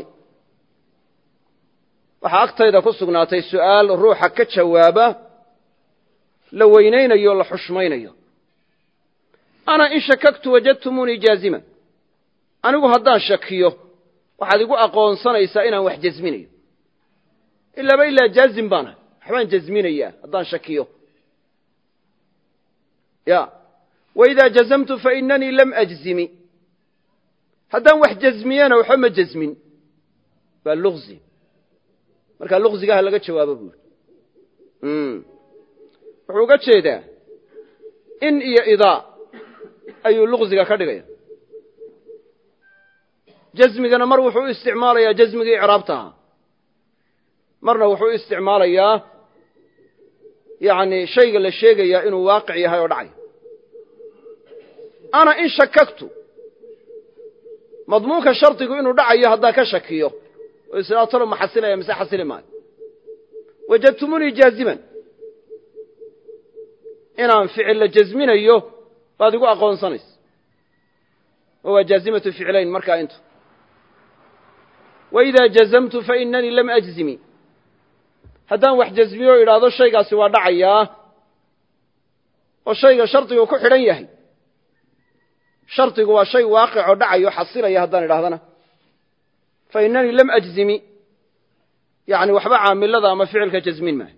Speaker 1: waxaa agtayda ku sugnaatay su'aal ruuxa ka jawaaba la weynaynayo o la xushmaynayo ana in shakaktu wajadtumuunii jaaziman anigu haddaan shakiyo waxaad igu aqoonsanaysaa inaan wax jasminayo ilaaba ilaa jaazim baanahay waxbaan jasminayaa haddaan shakiyo ya waidaa jazamtu fainanii lam ajzimi haddaan wax jasmiyena waxba ma jasmin waa luqzi markaa luqzigaha laga jawaabo buuri wuxuu uga jeedaa in iyo idaa ayuu luqziga ka dhigaya jasmigana mar wuxuu u isticmaalayaa jasmigii icraabta ahaa marna wuxuu u isticmaalayaa yani shayga la sheegayaa inuu waaqic yahay oo dhacay ana in shakaktu madmuunka shardigu inuu dhacayo haddaa ka shakiyo oo islaatolo ma xasilaya mise xasili maayo wajadtumunii jaaziman inaan ficil la jasminayo baad igu aqoonsanaysa oo waa jaazimatu ficlayn markaa intu waidaa jazamtu fainanii lam ajzimi haddaan wax jasmiyo o idhaahdo shaygaasi waa dhacayaa oo shayga shardigu ku xidhan yahay shardigu waa shay waaqicoo dhacayo xasilaya haddaan idhahdana fainanii lam ajzimi yani waxba caamilada ama ficilka jasmin maayo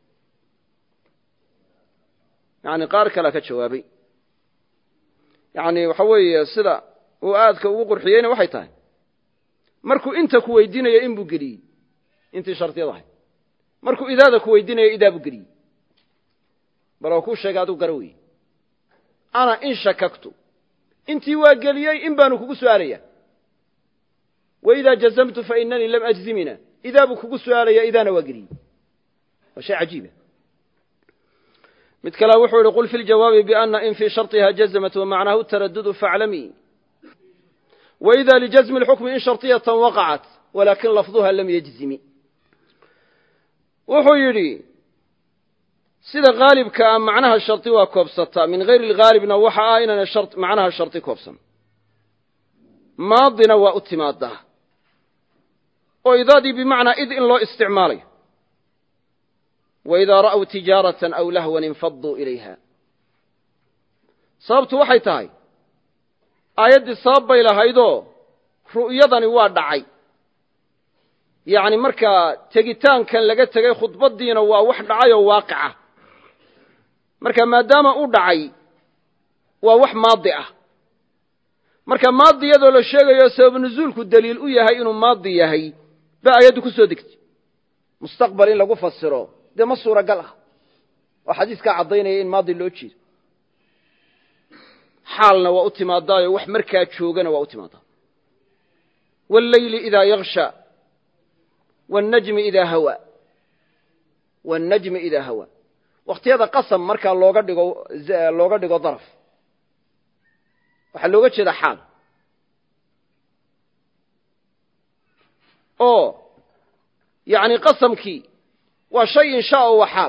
Speaker 1: yani qaar kalea ka jawaabay yani waxa weeye sida uu aadka ugu qurxiyeyna waxay tahay markuu inta ku weydiinayo in buu geliyey intii shardiyada ahayd markuu idaada ku weydiinayo idaa buu geliyey bal oo kuu sheegay aduu gara weye ana in shakaktu intii waa geliyey in baanu kugu su'aalaya waidaa jazamtu fainanii lam ajzimina idaa buu kugu su'aalaya idaana waa geliyey waa shay cajiiba mid kale wuxuu yihi qul fi ljawaabi biana in fii sharطiha jazamat wamacnaahu taradudu faaclamii waida lijazmi اlxukmi in sharطiyatan waqacat walakin lafduha lam yajzimi wuxuu yidhi sida haalibka ah macnaha shardi waa koobsataa min hayri اlghaalibna waxa ah inaana macnaha shardi koobsan maadina waa u timaadaa oo idaadii bimacnaa id in loo isticmaalayo waidaa ra'w tijaaratan aw lahwan infaduu ilayha sababtu waxay tahay aayaddii sabab bay lahaydoo ru'yadani waa dhacay yacni markaa tegitaankan laga tegay khudbaddiina waa wax dhacay oo waaqica marka maadaama u dhacay waa wax maadi ah marka maadi iyadoo la sheegayo sabab nuzuulku daliil u yahay inuu maadi yahay ba aayaddu ku soo degtay mustaqbal in lagu fasiro dee ma suuragal ah oo xadiiskaa caddaynaya in maadi loo jeedo xaalna waa u timaadaayo wax markaa joogana waa u timaadaa wاlleyli idaa yaksha wاnnajmi idaa hawa wاnnajmi idaa hawa wakhtiyada qasam markaa looga dhigo daraf waxaa looga jeeda xaal oo yani qasamkii waa shay inshaa waa xaal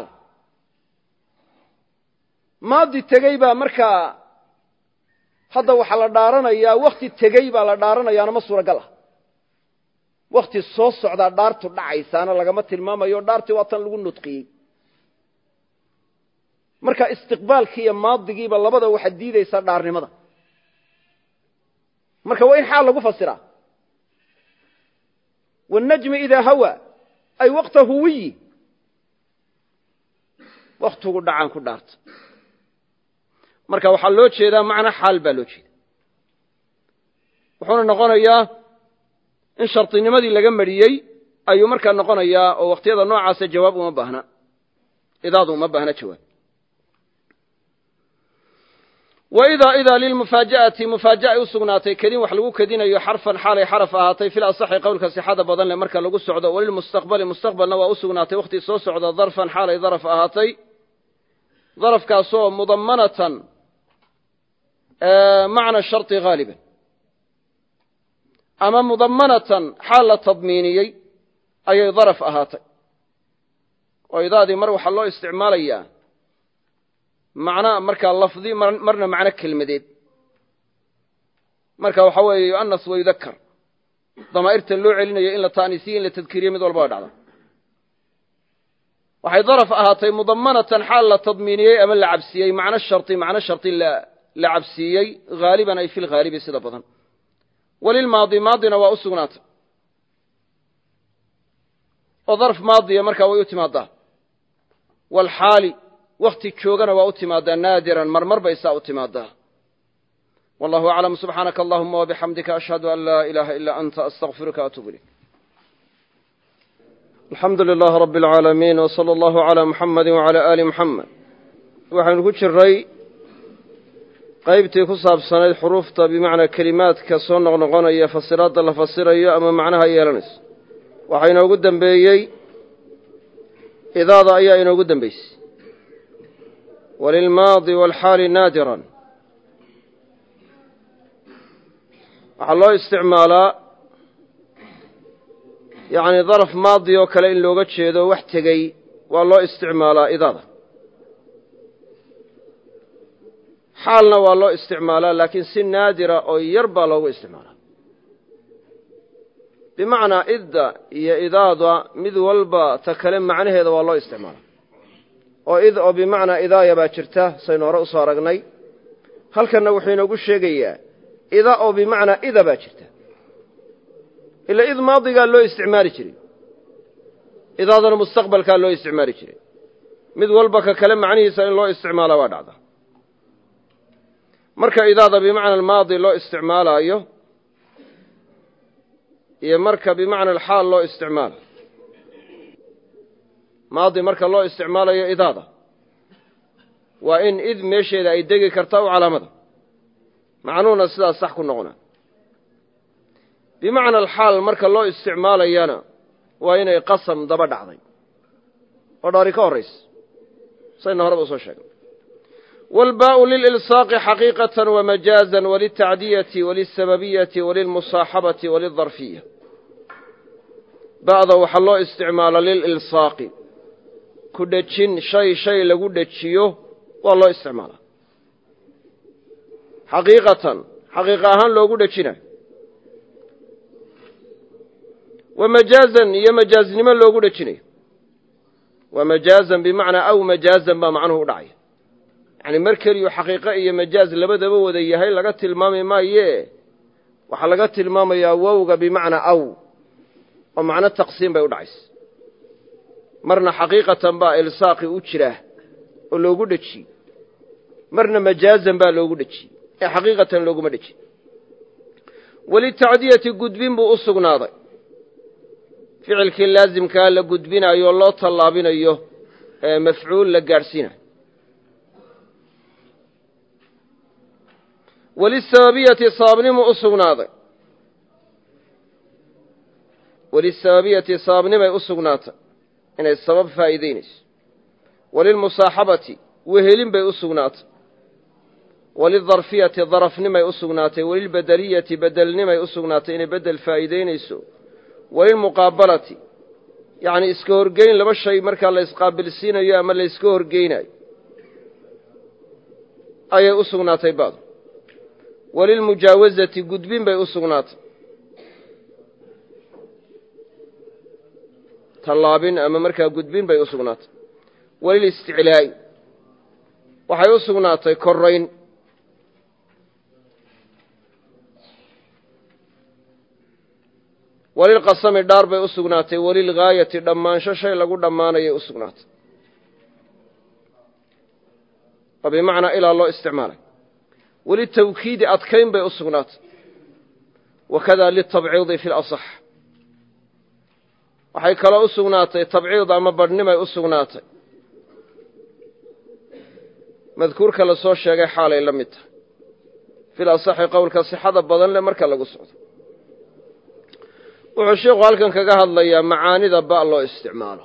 Speaker 1: maadi tegey baa markaa hadda waxaa la dhaaranayaa wakti tegey baa la dhaaranayaana ma suuragal ah wakti soo socdaa dhaartu dhacaysaana lagama tilmaamayo dhaartii waa tan lagu nudqiyey marka istiqbaalkii iyo maadigiiba labada waxaad diidaysaa dhaarnimada marka waa in xaal lagu fasiraa wاnnajmi idaa hawa ay waqta huwiyi waktigu dhacaan ku dhaarta marka waxaa loo jeedaa macna xaal baa loo jeeda wuxuuna noqonayaa in shardinimadii laga mariyey ayuu markaa noqonayaa oo wakhtiyada noocaasa jawaab uma baahna idaadu uma baahna jawaab waidaa lilmufaaja'ati mufaaja'a u sugnaatay kedin wax lagu kedinayo xarfan xaalay xaraf ahaatay fil asaxi qowlka sixada badan leh marka lagu socdo walilmustaqbali mustaqbalna waa u sugnaatay wakhti soo socda darfan xaalay daraf ahaatay darafkaasoo mudammanatan macna sharطi haaliban ama mudammanatan xaal la tadmiiniyey ayay daraf ahaatay oo idaadii mar waxaa loo isticmaalayaa macna markaa lafdi marna macno kelmadeed marka waxaa weeye yu'anas wa yudakar damaa'irta loo celinayo in la ta'niisiyo in la tadkiiriyo mid walba waa dhacda waxay daraf ahaatay mudammanatan xaal la tadmiiniyey ama la cabsiyey macno sharطi la cabsiiyey haaliban ay fi lhaalibi sida badan walilmaadi maadina waa u sugnaatay oo darf maadiya markaa way u timaadaa walxaali wakti joogana waa u timaadaa naadiran marmar bay saa u timaadaa wallahu aclam subxaanaka allahuma wabixamdika ashhadu an laa ilaaha ilaa anta astaqfiruka atuub ilayk alxamdu lilaah rabbi alcaalamiin w sala allahu calaa muxamadi wacalaa aali muxamed waxaynu ku jiray qaybtii ku saabsanayd xuruufta bimacnaa kelimaadka soo noqnoqonaya fasiraadda la fasirayo ama macnaha yeelanayso waxaa inoogu dembeeyey idaada ayaa inoogu dembeysay walilmaadi waalxaali naadiran waxaa loo isticmaalaa yacni daraf maadi oo kale in looga jeedo wax tegey waa loo isticmaalaa idaada xaalna waa loo isticmaalaa laakiin si naadira oo yar baa loogu isticmaalaa bimacnaa idda iyo idaada mid walba ta kale macnaheeda waa loo isticmaalaa oo id oo bimacnaa idaaya baa jirta saynu hore usoo aragnay halkanna wuxuu inoogu sheegayaa ida oo bimacnaa ida baa jirta ila id maadigaa loo isticmaali jiray idaadana mustaqbalkaa loo isticmaali jiray mid walba ka kale macnihiisa in loo isticmaalaa waa dhacda marka idaada bimacna almaadi loo isticmaalaayo iyo marka bimacna alxaal loo isticmaalo maadi marka loo isticmaalayo idaada waa in id meesheeda ay degi kartaa u calaamada macnuhuna sidaas sax ku noqona bimacna alxaal marka loo isticmaalayana waa inay qasam daba dhacday oo dhaari ka horraysa sayna horeba usoo sheegnay waalbaau lililsaaqi xaqiiqatan wamajaazan waliltacdiyati walilsababiyati walilmusaaxabati walildarfiya ba'da waxaa loo isticmaala lililsaaqi ku dhejin shay lagu dhejiyo waa loo isticmaalaa xaqiiqatan xaqiiqa ahaan loogu dhejinayo wamajaazan iyo majaaznimo loogu dhejinayo wamajaazan bimacnaa aw majaazan baa macnuhu u dhacaya yacni mar keliyu xaqiiqo iyo majaaz labadaba wada yahay laga tilmaami maaye waxaa laga tilmaamayaa wowga bimacnaa aw oo macno taqsiim bay u dhacaysa marna xaqiiqatan baa ilsaaqi u jira oo loogu dhejiyey marna majaazan baa loogu dhejiyey ee xaqiiqatan looguma dhejin walitacdiyati gudbin buu u sugnaaday ficilkii laasimkaa la gudbinayo o loo tallaabinayo ee mafcuul la gaadhsiinayo walisababiyati sababnimu u sugnaaday walisababiyati sababnimay u sugnaatay inay sabab faa'iidaynayso walilmusaaxabati wehelin bay u sugnaatay walildarfiyati darafnimay u sugnaatay walilbedeliyati bedelnimay u sugnaatay inay bedel faa'iidaynayso walilmuqaabalati yacni iska horgeyn laba shay markaa la isqaabilsiinayo ama la iska horgeynayo ayay u sugnaatay ba'du walilmujaawazati gudbin bay u sugnaatay tallaabin ama markaa gudbin bay u sugnaatay walilisticlaa'i waxay u sugnaatay korrayn walilqasami dhaar bay u sugnaatay walilgaayati dhammaansho shay lagu dhammaanayay u sugnaatay oo bimacnaa ilaa loo isticmaalay walitawkiidi adkayn bay u sugnaatay wakada litabciidi fi lasax waxay kaloo u sugnaatay tabciid ama badhnimay u sugnaatay madkuurka la soo sheegay xaalay la mid tahay fil asaxi qowlka sixada badan leh marka lagu socdo wuxuu sheekhu halkan kaga hadlayaa macaanida ba loo isticmaalo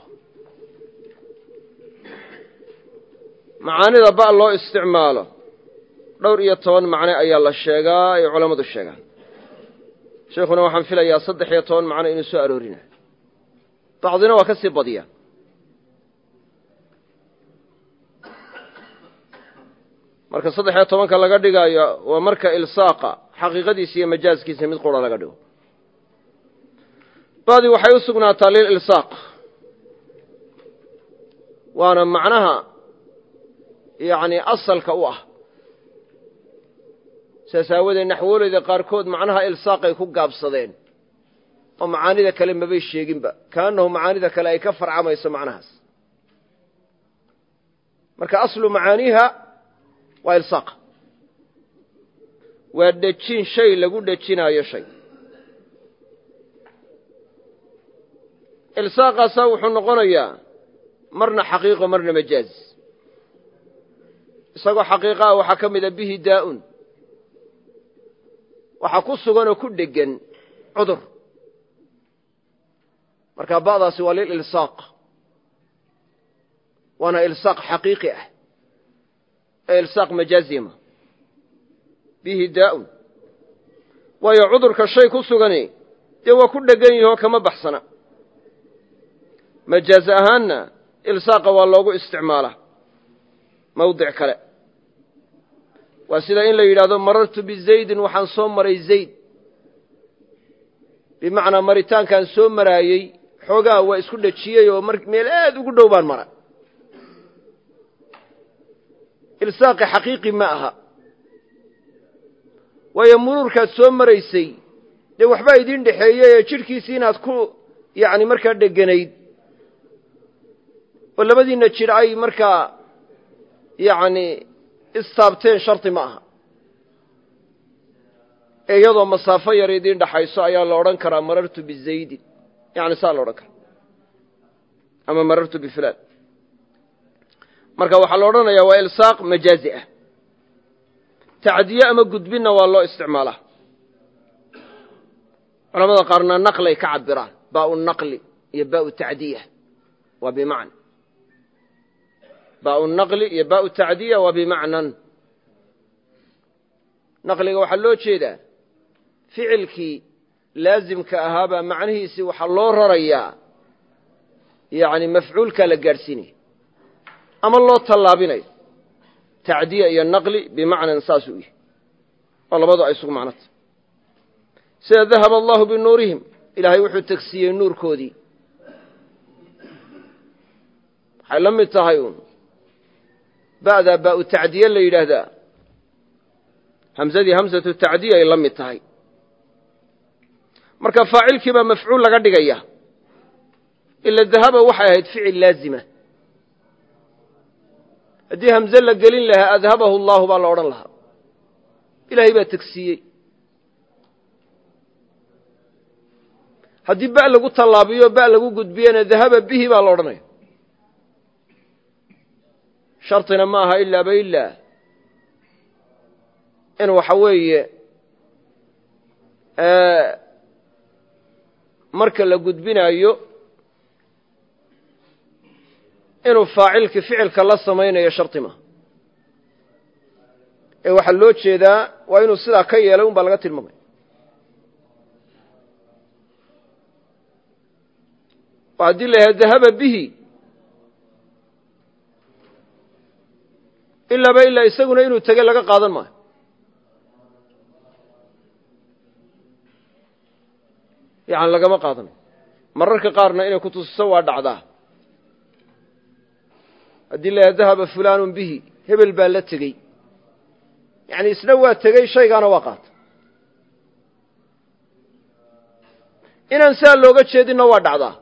Speaker 1: macaanida ba loo isticmaalo dhowr iyo 10 macne ayaa la sheegaa ay culamadu sheegaan sheekhuna waxaan filayaa 13 macne inuu soo aroorinayo bacdina waa ka sii badiyaa marka 13 laga dhigayo waa marka ilsaaqa xaqiiqadiisa iyo majaazkiisa mid qura laga dhigo baadi waxay u sugnaataa lil ilsaaq waana macnaha yaani asalka u ah saasaawada naxwooleeda qaarkood macnaha ilsaaqay ku gaabsadeen oo macaanida kale ma bay sheeginba kaanahu macaanida kale ay ka farcamayso macnahaas marka aslu macaaniha waa ilsaaq waa dhejin shay lagu dhejinayo shay ilsaaqaasa wuxuu noqonayaa marna xaqiiqo marna majaaz isagoo xaqiiqaa waxaa ka mid a bihi daa'un waxaa ku sugan oo ku dhegan cudur marka ba'daasi waa lililsaaq waana ilsaaq xaqiiqi ah ee ilsaaq majaazima bihi daa'un waayo cudurka shay ku sugani dee waa ku dhegan yahoo kama baxsana majaaz ahaanna ilsaaqa waa loogu isticmaalaa mawdic kale waa sida in la yidhaahdo marartu bizaydin waxaan soo maray zayd bimacnaa maritaankaan soo maraayey xoogaa waa isku dhejiyey oo meel aad ugu dhow baan mara ilsaaqi xaqiiqi ma aha waayo muruurkaad soo maraysay dee waxbaa idiin dhexeeyey ee jidhkiisii inaad ku yacni markaa dheganayd oo labadiinna jidh ay markaa yacni istaabteen shardi ma aha ee iyadoo masaafo yar idiin dhaxayso ayaa la odhan karaa marartu bizaydin yacni saa la odhan karaa ama marartu bifulaan marka waxaa la odhanayaa waa ilsaaq majaazi ah tacdiye ama gudbinna waa loo isticmaalaa culamada qaarna naqlay ka cabiraan baau naqli iyo baau tacdiya waa bimacna baau naqli iyo baau tacdiya waa bimacnan naqliga waxaa loo jeedaa ficilkii laasimka ahaabaa macnihiisii waxaa loo rarayaa yacni mafcuulkaa la gaadhsiinaya ama loo tallaabinayo tacdiya iyo naqli bimacnan saasuu yahay oo labadu ay isugu macnota sida dahaba allahu binuurihim ilaahay wuxuu tegsiiyey nuurkoodii waxay la mid tahay uun ba'daa baau tacdiye la yidhaahdaa hamsadii hamsatu tacdiya ay la mid tahay marka faacilkii baa mafcuul laga dhigaya ila dahaba waxay ahayd ficil laazima haddii hamze la gelin lahaa adhabahu allahu baa la odhan lahaa ilaahay baa tegsiiyey haddii ba lagu tallaabiyo ba lagu gudbiyena dahaba bihi baa la odhanaya sharطina ma aha ilaaba ilaa in waxa weeye marka la gudbinaayo inuu faacilkii ficilka la samaynayo shardi maaha ee waxaa loo jeedaa waa inuu sidaa ka yeelay un baa laga tilmaamaya oo haddii la yahay dahaba bihi ilaaba ilaa isaguna inuu tegey laga qaadan maayo yani lagama qaadanayo mararka qaarna inay kutusiso waa dhacdaa haddii la yahay dahaba fulaanun bihi hebel baa la tegey yani isna waa tegey shaygaana waa qaata inaan saa looga jeedinna waa dhacdaa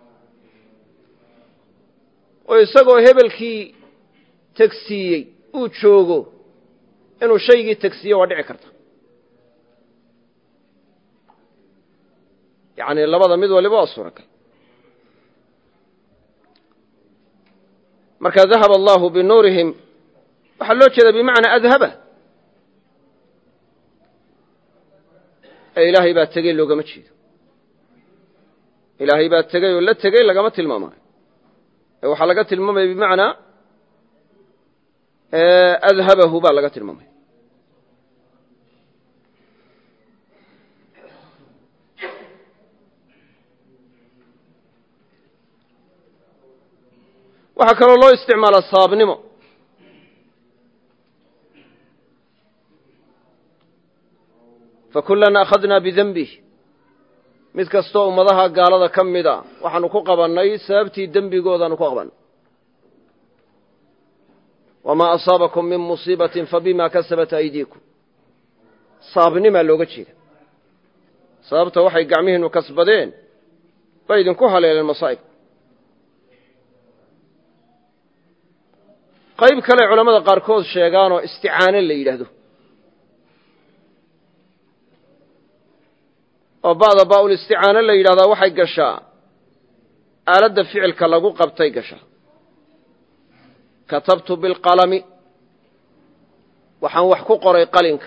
Speaker 1: oo isagoo hebelkii tegsiiyey uu joogo inuu shaygii tegsiiye waa dhici karta yani labada mid waliba waa suuragal marka dahaba allahu binuurihim waxaa loo jeeda bimacnaa adhaba ee ilaahay baa tegey loogama jeedo ilaahay baa tegey oo la tegey lagama tilmaamayo ee waxaa laga tilmaamaya bimacnaa adhabahu baa laga tilmaamaya waxaa kaloo loo isticmaalaa sababnimo fakulan akhadnaa bidenbih mid kastoo ummadaha gaalada ka mida waxaanu ku qabannay sababtii dembigoodaanu ku qabannay wamaa asaabakum min musiibatin fabima kasabat aydiikum sababnimaa looga jeeda sababta waxay gacmihiinnu kasbadeen bay idinku haleeleen masaa'ib qayb kale culamada qaarkood sheegaanoo isticaano la yidhaahdo oo ba'da baa'ul isticaano la yidhahdaa waxay gashaa aaladda ficilka lagu qabtay gashaa katabtu bilqalami waxaan wax ku qoray qalinka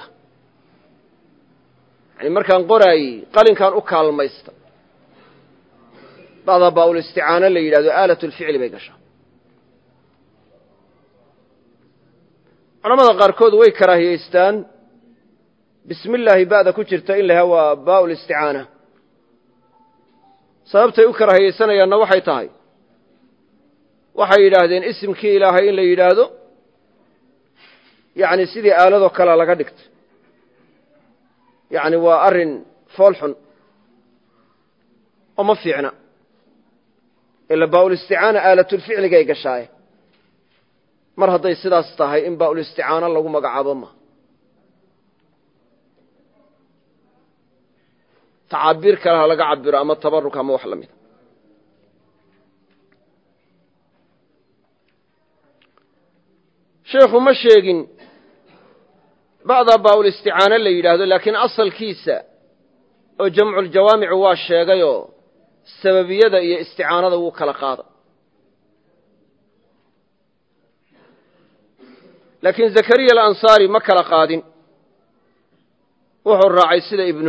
Speaker 1: yani markaan qoraayey qalinkaan u kaalmaysta ba'da baa'ul isticaano la yidhahdo aalatulficli bay gashaa culamada qaarkood way karaahiyaystaan bismi illaahi ba'da ku jirta in lahaa waa baa'ul isticaana sababtay u karaahiyeyanayaanna waxay tahay waxay yidhaahdeen isimkii ilaahay in la yidhaahdo yacni sidii aaladoo kalea laga dhigto yacni waa arrin fool xun oo ma fiicna ila baa'ulisticaana aalatulficligay gashaaye mar hadday sidaas tahay in baa'ulisticaano lagu magacaabo ma tacaabiir kale ha laga cabiro ama tabaruk ama wax la mida sheekhu ma sheegin ba'daa baa'ulisticaano la yidhaahdo laakiin asalkiisa oo jamculjawaamicu waa sheegayoo sababiyada iyo isticaanada wuu kala qaada laakiin zakariya alansaari ma kala qaadin wuxuu raacay sida ibnu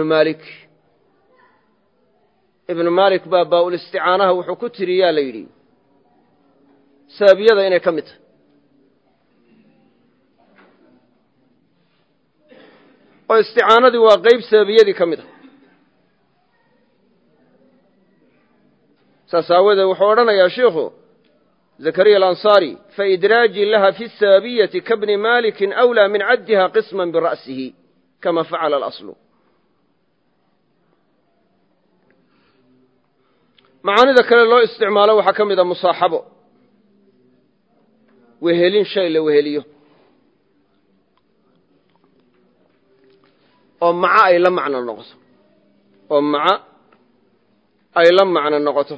Speaker 1: maalik baa baa'ulisticaanaha wuxuu ku tiriyaa la yidhi sababiyada inay ka mid tahay oo isticaanadii waa qayb sababiyadii ka mid ah saas aawadeed wuxuu odhanayaa sheikhu zakariya alansaari faidraajii laha fi sababiyati kabni malikin أwlىa min caddiha qisma bira'sihi kama facala alaslu macaanida kale loo isticmaalo waxaa ka mid a musaaxabo wehelin shay la weheliyo oo maca ay la macno noqoto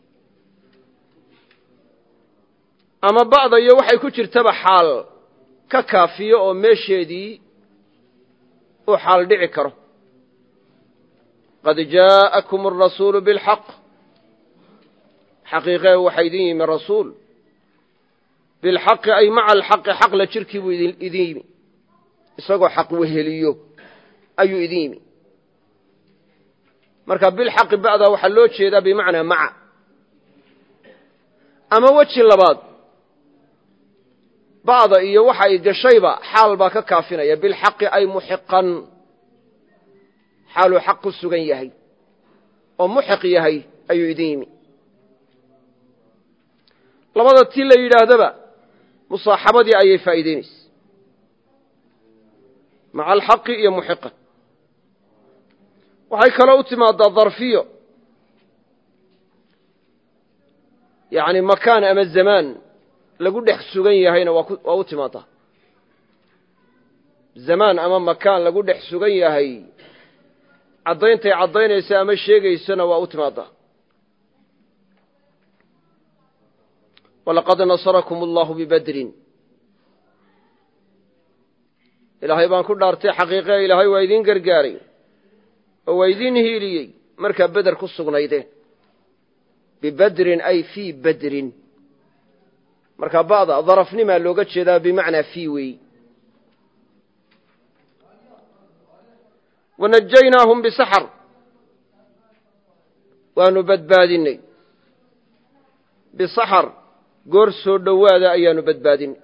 Speaker 1: ama ba'da iyo waxay ku jirtaba xaal ka kaafiyo oo meesheedii uu xaal dhici karo qad jaa'akum arasuulu bilxaq xaqiiqee waxaa idin yimi rasuul bilxaqi ay maca alxaqi xaq la jirkii buu idin yimi isagoo xaq weheliyo ayuu idin yimi marka bilxaqi ba'daa waxaa loo jeedaa bimacnaa maca ama weji labaad ba'da iyo waxa ay gashayba xaal baa ka kaafinaya bilxaqi ay muxiqan xaaluu xaq ku sugan yahay oo muxiq yahay ayuu idin yimi labada tii la yidhaahdaba musaaxabadii ayay faa'iideynaysa maca alxaqi iyo muxiqan waxay kaloo u timaadaa darfiyo yacni makaan ama zamaan lagu dhex sugan yahayna waa u timaadaa zamaan ama makaan lagu dhex sugan yahay caddayntay caddaynaysa ama sheegaysana waa u timaadaa walaqad nasarakum allahu bibadrin ilaahay baan ku dhaartay xaqiiqee ilaahay waa idiin gargaaray oo waa idiin hiiliyey markaa beder ku sugnaydeen bibadrin ay fii badrin markaa ba'da darafnimaa looga jeedaa bimacnaa fii weey wanajaynaahum bisaxar waanu badbaadinay bisaxar goor soo dhowaada ayaanu badbaadinay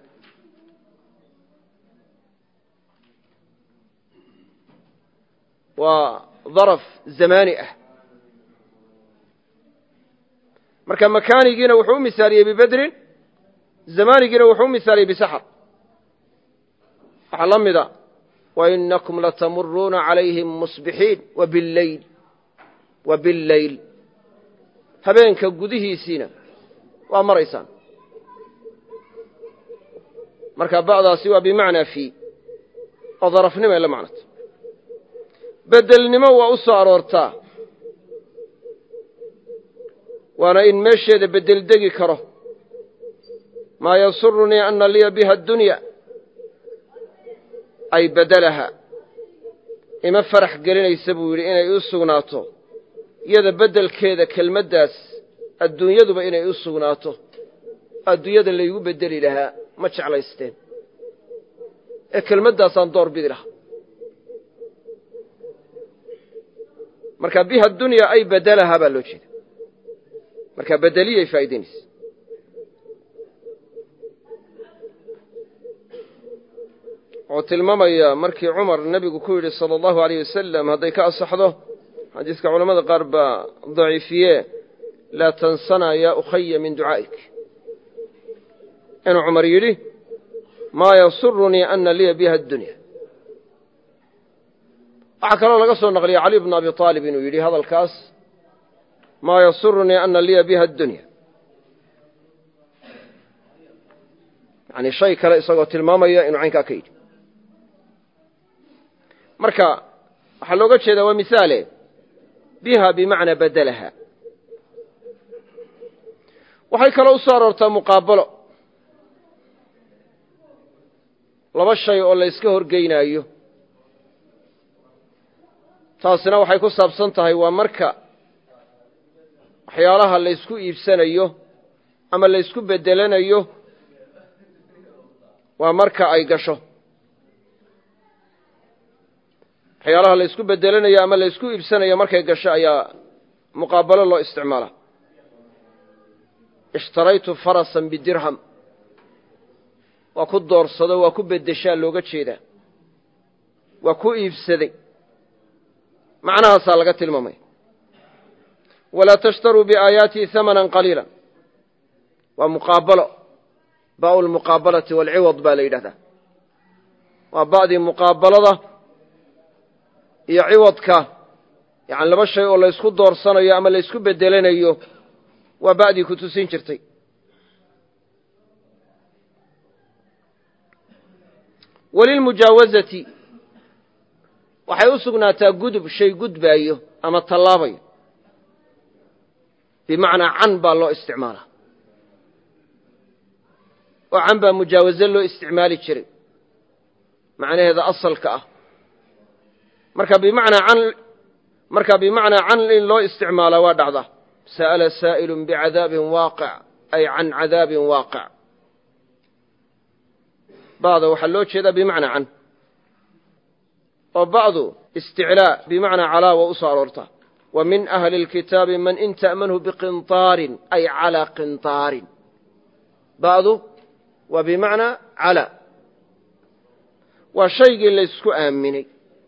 Speaker 1: waa daraf zamaani ah marka makaanigiina wuxuu u misaaliyey bibadrin zamaanigiina wuxuu u misaaliyey bisaxar waxaa la mida wainakum latamuruuna calayhim musbixiin wabillayl habeenka gudihiisiina waa maraysaan marka ba'daasi waa bimacnaa fii oo darafnimay la macnata bedelnimo waa u soo aroortaa waana in meesheeda bedel degi karo maa yasurunii ana liya biha addunya ay bedelaha ima farax gelinaysa buu yidhi inay u sugnaato iyada beddelkeeda kelmaddaas adduunyaduba inay u sugnaato adduunyada laygu bedeli lahaa ma jeclaysteen ee kelmaddaasaan door bidi lahaa marka biha dunya ay bedelaha baa loo jeeda marka bedeliyay faa'idaynaysa tilmaamaya markii Umar nabigu ku yiri sallallahu alayhi wasallam haday ka asaxdo hadiiska culimada qaar ba dha'ifiye la tansana ya ukhayya min du'aik inuu Umar yiri ma yasurruni anna li biha ad-dunya waxa kale laga soo naqliyay Ali ibn Abi Talib inuu yiri hadalkaas ma yasurruni anna li biha ad-dunya yani shay kale isagoo tilmaamaya inuu caynka ka yiri marka waxa looga jeedaa waa misaale biha bimaana badalaha waxay kale u soo aroortaa muqaabalo laba shay oo la iska horgeynaayo taasina waxay ku saabsan tahay waa marka waxyaalaha la isku iibsanayo ama la isku bedelanayo waa marka ay gasho waxyaalaha la isku bedelanayo ama la isku iibsanayo markay gasho ayaa muqaabalo loo isticmaala ishtaraytu farasan bidirham waa ku doorsado waa ku bedeshaa looga jeedaa waa ku iibsaday macnahaasaa laga tilmaamay walaa tashtaruu biaayaatii hamanan qaliila waa muqaabalo baa'u lmuqaabalati waalciwad baa la yidhahdaa waa ba'dii muqaabalada iyo ciwadka yani laba shay oo la isku doorsanayo ama la isku bedelanayo waa ba'dii ku tusin jirtay walilmujaawazati waxay u sugnaataa gudub shay gudbaayo ama tallaabayo bimacnaa can baa loo isticmaalaa oo can baa mujaawaze loo isticmaali jiray macnaheeda asalka ah marka bimacnaa can in loo isticmaalaa waa dhacdaa sa'ala saa'ilun bicadaabin waaqic ay can cadaabin waaqic ba'da waxaa loo jeedaa bimacnaa can oo ba'du isticlaa bimacnaa calaa waa u soo aroortaa wa min ahli اlkitaabi man in ta'manhu biqintaarin ay calaa qintaarin ba'du waa bimacnaa calaa waa shaygii la ysku aaminay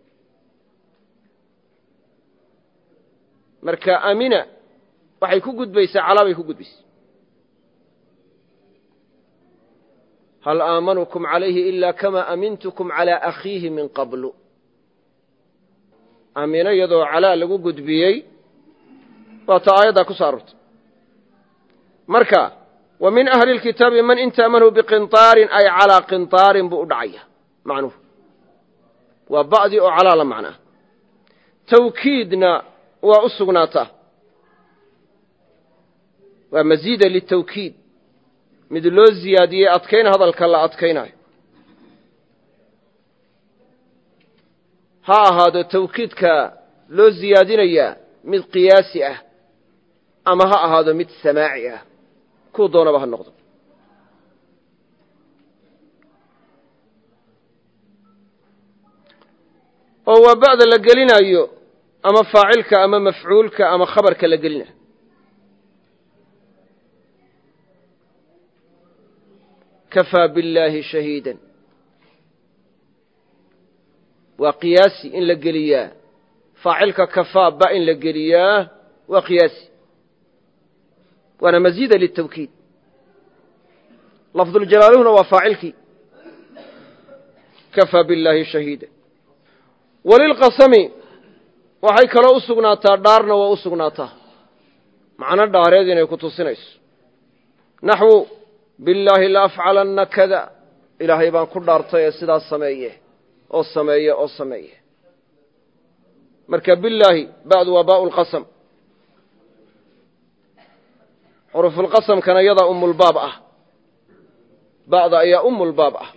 Speaker 1: marka amina waxay ku gudbaysaa calaa bay ku gudbaysaa hal aamanukum calayhi ila kama amintukum calaa akhiihi min qablu amina iyadoo calaa lagu gudbiyey waa ta aayaddaa ku soo aroortay marka wa min ahli اlkitaabi man in ta'manhu biqintaarin ay calaa qintaarin buu u dhacaya macnuhu waa ba'di oo calaa la macnaa tawkiidna waa u sugnaataa waa masiida litawkiid mid loo ziyaadiyey adkayn hadalka la adkaynayo ha ahaado tawkiidka loo ziyaadinayaa mid qiyaasi ah ama ha ahaado mid samaaci ah kuu doonaba ha noqdo oo waa ba'da la gelinayo ama faacilka ama mafcuulka ama khabarka la gelinayo kafaa billaahi shahiidan waa qiyaasi in la geliyaa faacilka kafaa ba in la geliyaa waa qiyaasi waana masiida litawkiid lafduljalaaluhuna waa faacilkii kafaa billaahi shahiidan walilqasami waxay kaloo u sugnaataa dhaarna waa u sugnaataa macno dhaareed inay ku tusinayso naxwu billaahi la afcalanna kada ilaahay baan ku dhaartay ee sidaas sameeye oo sameeye oo sameeye marka billaahi ba'du waa baa'u lqasam xurufulqasamkana iyadaa umulbaab ah ba'da ayaa umulbaab ah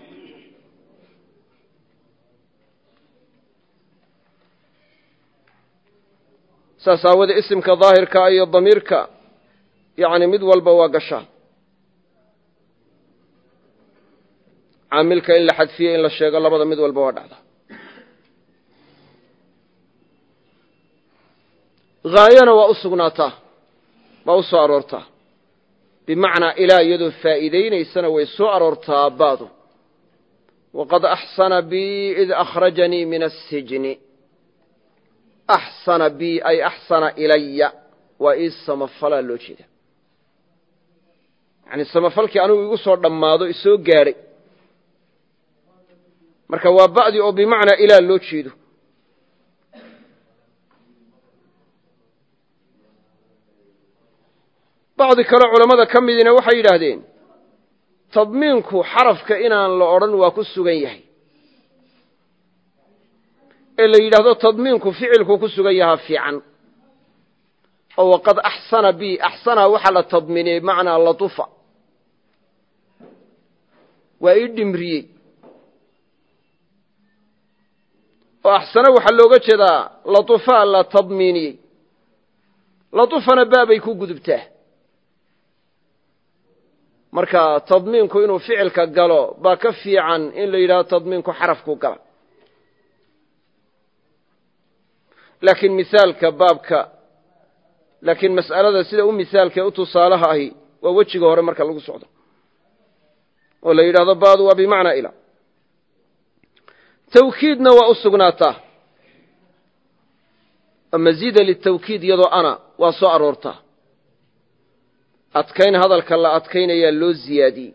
Speaker 1: saas aawade isimka daahirka iyo damiirka yani mid walba waa gashaa caamilka in la xadfiye in la sheego labada mid walba waa dhacda haayana waa u sugnaataa waa u soo aroortaa bimacnaa ilaa iyadoo faa'iidaynaysana way soo aroortaa ba'du waqad axsana bi id akhrajanii min asijni axsana bi ay axsana ilaya waa ii samafalaa loo jeeda yani samafalkii anigu igu soo dhammaado isoo gaadhay marka waa ba'di oo bimacnaa ilaa loo jeedo bacdi kale culammada ka midina waxay yidhaahdeen tadmiinku xarafka inaan la odhan waa ku sugan yahay ee la yidhaahdo tadmiinku ficilku ku sugan yahaa fiican oo waqad axsana bi axsana waxaa la tadminiyey macnaa latufa waa ii dhimriyey oo axsana waxaa looga jeedaa latufa la tadmiiniyey latufana baabay ku gudubtaa marka tadmiinku inuu ficilka galo baa ka fiican in la yidhahdo tadmiinku xarafku gala laakiin misaalka baabka laakiin mas'alada sida u misaalka u tusaalaha ahi waa wejiga hore marka lagu socdo oo la yidhaahdo baadu waa bimacnaa ila tawkiidna waa u sugnaataa oo masiida litawkiid iyadoo ana waa soo aroortaa adkayn hadalka la adkaynayaa loo ziyaadiyey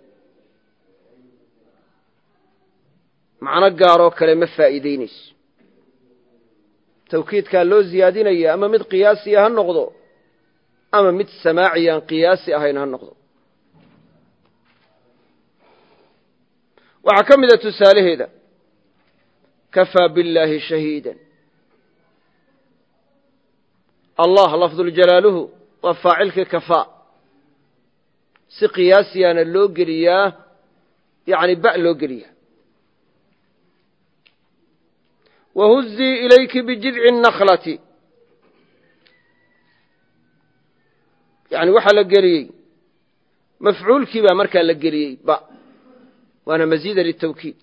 Speaker 1: macno gaaroo kale ma faa'iideynayso tawkiidkaa loo ziyaadinaya ama mid qiyaasiya ha noqdo ama mid samaaci aan qiyaasi ahayn ha noqdo waxaa ka mida tusaalaheeda kafaa billaahi shahiidan allah lafduljalaaluhu waa faacilkii kafaa si qiyaasiyaana loo geliyaa yani ba loo geliyaa wahuzii ilayki bijidci الnaklati yani waxaa la geliyey mafcuulkii baa markaa la geliyey ba waana masiida litawkiid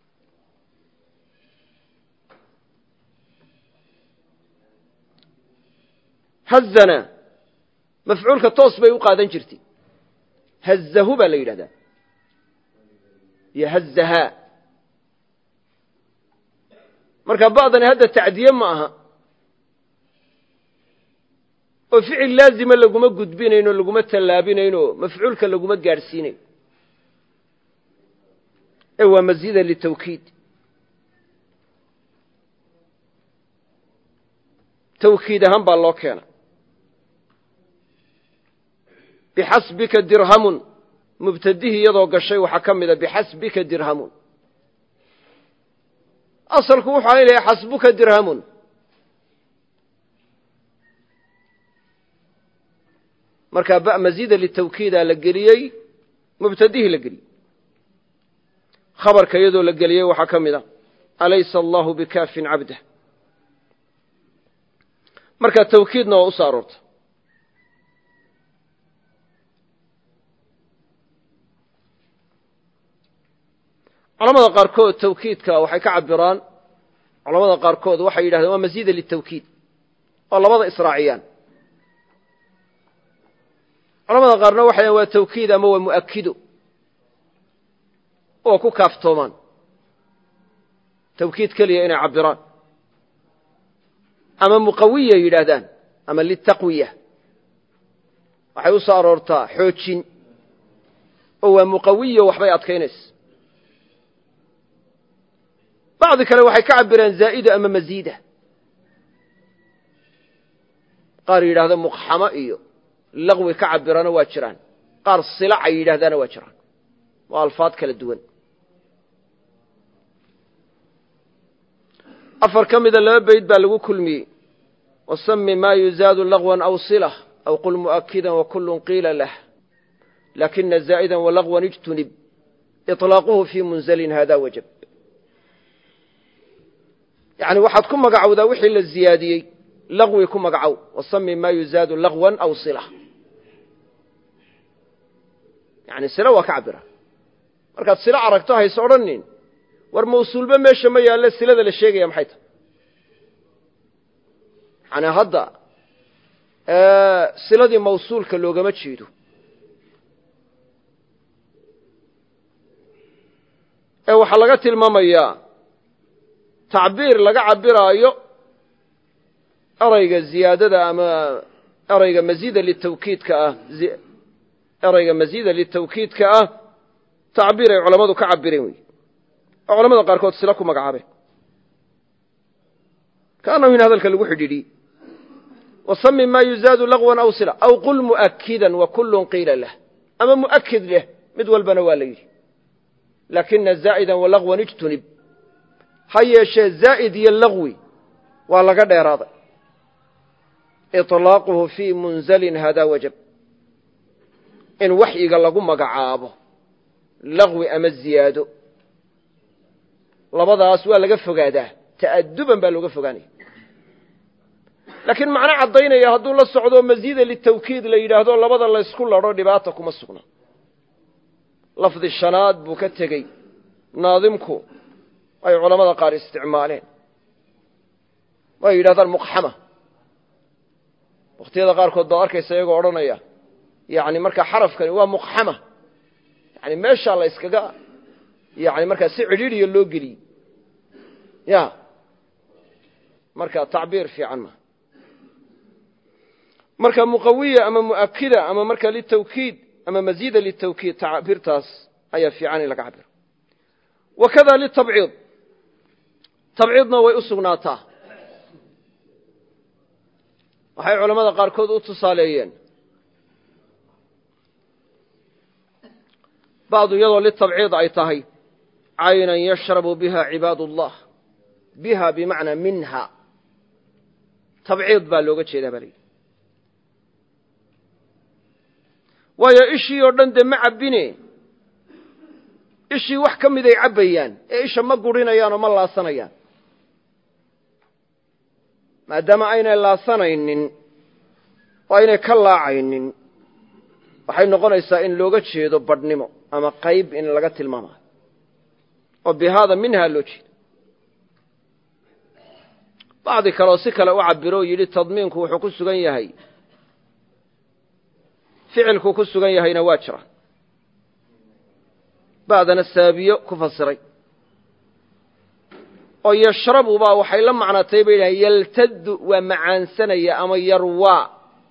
Speaker 1: hazana mafcuulka toos bay u qaadan jirtay hazahu baa la yidhahdaa iyo hazahaa marka ba'dani hadda tacdiye ma aha oo ficil laazima laguma gudbinayno laguma tallaabinayno mafcuulka laguma gaadhsiinayo ee waa masiida litawkiid tawkiid ahaan baa loo keena bixasbika dirhamun mubtadihii iyadoo gashay waxaa ka mida bixasbika dirhamun asalku wuxuu ahan lahay xasbuka dirhamun markaa ba masiida litawkiidaa la geliyey mubtadihii la geliyey khabarka iyadoo la geliyey waxaa ka mid a alaysa allahu bikaafin cabdah markaa tawkiidna waa u soo aroorta culamada qaarkood tawkiidka waxay ka cabiraan culamada qaarkood waxay yidhahdeen waa masiida litawkiid oo labada israaciyaan culamada qaarna waxay waa tawkiid ama waa mu'akido oo ku kaaftoomaan tawkiid keliya inay cabiraan ama muqawiya yidhaahdaan ama litaqwiya waxay u soo aroortaa xoojin oo waa muqawiyo waxbay adkaynaysa bacdi kale waxay ka cabiraan zaa'ido ama masiida qaar yidhaahda muqxamo iyo laqwi ka cabirana waa jiraan qaar silacay yidhahdaana waa jiraan waa alfaad kala duwan afar ka mida laba bayd baa lagu kulmiyey wasami maa yuzaadu laqwan aw silah aw qul mu'akidan wakullun qiila lah lakina zaa'idan walaqwan ijtunib iطlaaquhu fii munzalin hada wajab yani waxaad ku magacowdaa wixii la ziyaadiyey laqwi ku magacow wasami maa yuzaadu laqwan aw silah yani sila waa ka cabira markaad silo aragto hayse odhanin war mawsuulba meesha ma yaalle silada la sheegaya maxay tahay yani hadda siladii mawsuulka loogama jeedo ee waxaa laga tilmaamayaa tacbiir laga cabiraayo erayga ziyaadada ama erayga masiida litawkiidka ah erayga masiida litawkiidka ah tacbiir ay culammadu ka cabireen wey oo culamada qaarkood sila ku magacaabeen kaanahu in hadalka lagu xidhiidhiyey wasami maa yuzaadu lagwan aw sila aw qul mu'akidan wa kullun qiila lah ama mu'akid leh mid walbana waa la yidhi laakina zaa'idan walagwan ijtunib ha yeeshee zaa'id iyo lagwi waa laga dheeraaday iطlaaquhu fii munzalin hada wajab in waxyiga lagu magacaabo lagwi ama ziyaado labadaas waa laga fogaadaa ta'aduban baa looga fogaanaya laakiin macno caddaynaya hadduu la socdo masiida litawkiid la yidhaahdo labada laysku ladho dhibaata kuma sugna lafdi shanaad buu ka tegey naadimku ay culamada qaar isticmaaleen way yidhahdaan muqxama wakhtiyada qaarkood baad arkaysa iyagoo odhanaya yani markaa xarafkani waa muqxama yani meeshaa la yskaga yani markaa si cidhiidhiya loo geliyey ya marka tacbiir fiican ma marka muqawiya ama mu'akida ama marka litawkiid ama masiida litawkiid tacbiirtaas ayaa fiican in laga cabiro wakada litabciid tabciidna way u sugnaataa waxay culamada qaarkood u tusaaleeyeen bacdu iyadoo litabciid ay tahay caynan yashrabu biha cibaad ullah biha bimacnaa minha tabciid baa looga jeedaa baa layidhi waayo ishii oo dhan dee ma cabbine ishii wax ka miday cabbayaan ee isha ma gurinayaan oo ma laasanayaan maadaama aynay laasanaynin oo aynay ka laacaynin waxay noqonaysaa in looga jeedo badhnimo ama qayb in laga tilmaamayo oo bihaada minha loo jeedo bacdi kaleoo si kale u cabiro o yidhi tadmiinku wuxuu ku sugan yahay ficilkuu ku sugan yahayna waa jira ba'dana saabiyo ku fasiray oo yashrabu baa waxay la macnatay bay yidhahan yaltadu waa macaansanaya ama yarwaa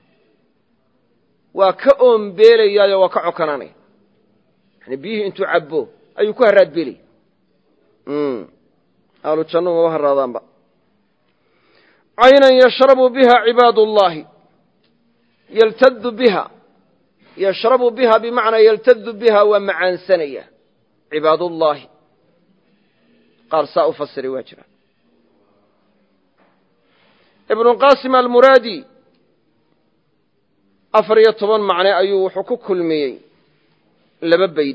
Speaker 1: waa ka oombeelayaayo waa ka cokanaanaya yani biyihii intuu cabbo ayuu ku haraad beelaya ahlu jannu maba haraadaanba caynan yashrabu biha cibaad ullaahi yaltadu biha yashrabu biha bimacnaa yaltadu biha waa macaansanaya cibaadullaahi qaar saa u fasiray waa jiraan ibnuqaasim almuraadi 14 macne ayuu wuxuu ku kulmiyey laba bayd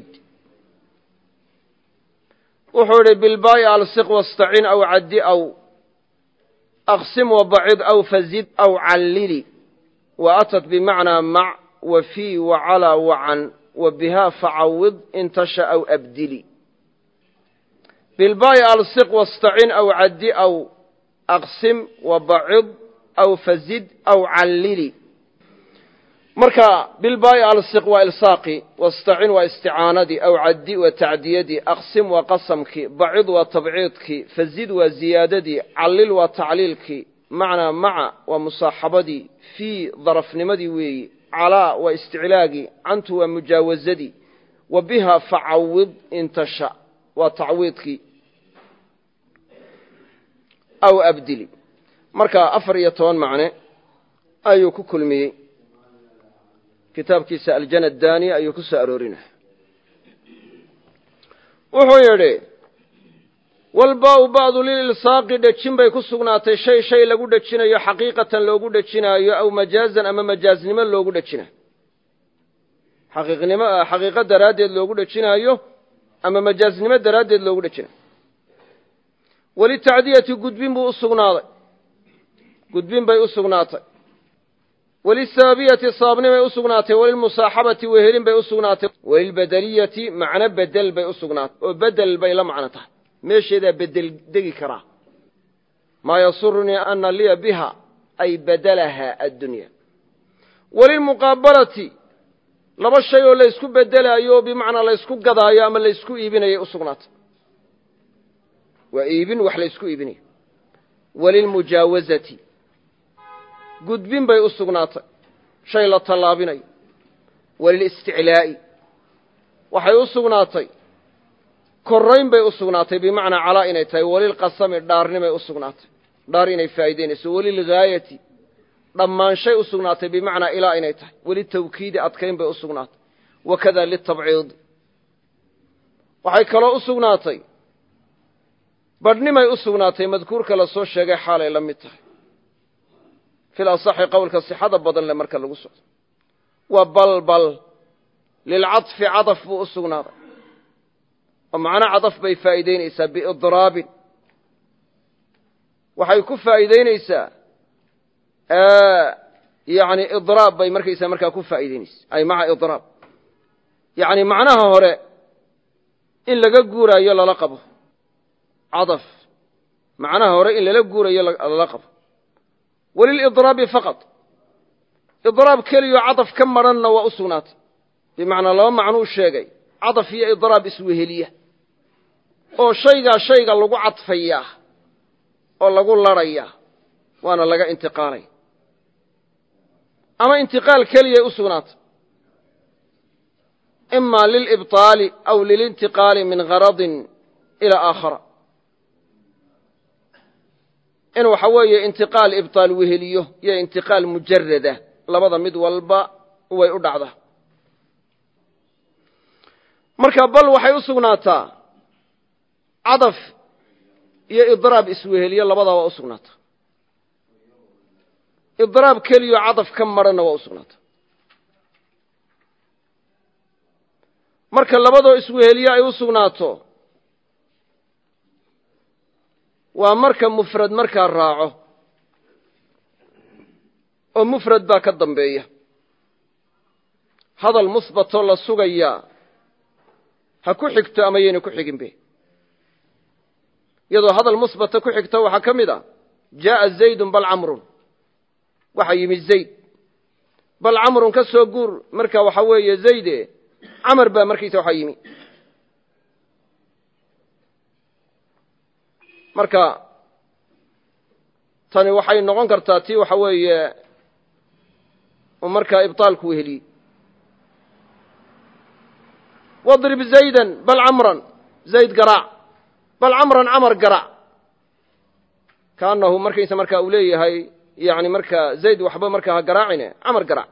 Speaker 1: wuxuu idhi bilbaa'i alsiq wastacin aw caddi aw aqsim wabacid aw fazid aw callili wa atat bimacnaa mac wa fii wacalaa wacan wa bihaa facawid intasha aw abdili bilbaa'i alsiq wastacin aw caddi aw aqsim wabacid aw fazid aw callili marka bilbaa'i alsiq waa ilsaaqi wastacin waa isticaanadii aw caddi waa tacdiyadii aqsim waa qasamkii bacid waa tabciidkii fazid waa ziyaadadii callil waa tacliilkii macnaa maca waa musaaxabadii fii darafnimadii weeyi calaa waa isticlaagii cantu waa mujaawazadii wa biha facawid intasha waa tacwiidkii aw abdili marka 14 macne ayuu ku kulmiyey kitaabkiisa aljana daaniya ayuu ku soo aroorinaya wuxuu yidhi walbaau ba'du lililsaaqi dhejin bay ku sugnaatay shay lagu dhejinayo xaqiiqatan loogu dhejinaayo aw majaazan ama majaaznimo loogu dhejinayo xaqiiqo daraaddeed loogu dhejinaayo ama majaaznimo daraaddeed loogu dhejinayo walitacdiyati gudbin buu usugnaaday gudbin bay u sugnaatay walisaabiyati saabnimay u sugnaatay walilmusaaxabati wehelin bay u sugnaatay walilbedeliyati macno bedel bay u sugnaatay oo bedel bay la macno tahay meesheedaa bedel degi karaa maa yasurunii ana liya biha ay bedelahaa addunya walilmuqaabalati laba shay oo laysku bedelaayo oo bimacnaa laysku gadaayo ama laysku iibinayay u sugnaatay waa iibin wax la isku iibinayo walilmujaawazati gudbin bay u sugnaatay shay la tallaabinayo walilisticlaa'i waxay u sugnaatay korrayn bay u sugnaatay bimacnaa calaa inay tahay walilqasami dhaarnimay u sugnaatay dhaar inay faa'iidaynayso walilghaayati dhammaanshay u sugnaatay bimacnaa ilaa inay tahay welitawkiidi adkayn bay u sugnaatay wakada litabciidi waxay kaloo u sugnaatay badhnimay u sugnaatay madkuurka la soo sheegay xaalay la mid tahay fil asaxi qowlka sixada badan leh marka lagu socdo wa balbal lilcaطfi cadaf buu u sugnaaday oo macno cadaf bay faa'iidaynaysaa biidraabin waxay ku faa'iidaynaysaa yani idraab bay markaysaa markaa ku faa'iidaynaysaa ay maca idraab yani macnaha hore in laga guuraayo lala qabo cadaf macnaha hore in lala guurayo lala qabo walilidraabi faqad idraab keliyo cadaf ka madhanna waa u sugnaatay bimacnaa laba macnuu sheegay cadaf iyo idraab isweheliya oo shayga lagu cadfayaa oo lagu ladhayaa waana laga intiqaalay ama intiqaal keliyay u sugnaatay ima lilibطaali aw lilintiqaali min gharadin ilaa aakhara in waxa weeye intiqaal ibطaal weheliyo iyo intiqaal mujarada labada mid walba way u dhacdaa marka bal waxay u sugnaataa cadaf iyo idraab isweheliyo labadaa waa u sugnaataa idraab keliyo cadaf ka madhanna waa u sugnaata marka labadoo isweheliyo ay u sugnaato waa marka mufrad markaa raaco oo mufrad baa ka dambeeya hadal musbatoo la sugayaa ha ku xigto ama yayna ku xiginbe iyadoo hadal musbata ku xigto waxaa ka mid a jaaءa zaydun bal camrun waxaa yimi zayd bal camrun ka soo guur marka waxa weeye zayde camar baa markiisa waxaa yimi marka tani waxay noqon kartaa tii waxa weeye uu markaa ibطaalku weheliyey wadrib zaydan bal camran zayd garaac bal camran camar garaac kaanahu markaysa markaa uu leeyahay yani markaa zayd waxba markaa ha garaacine camar garaac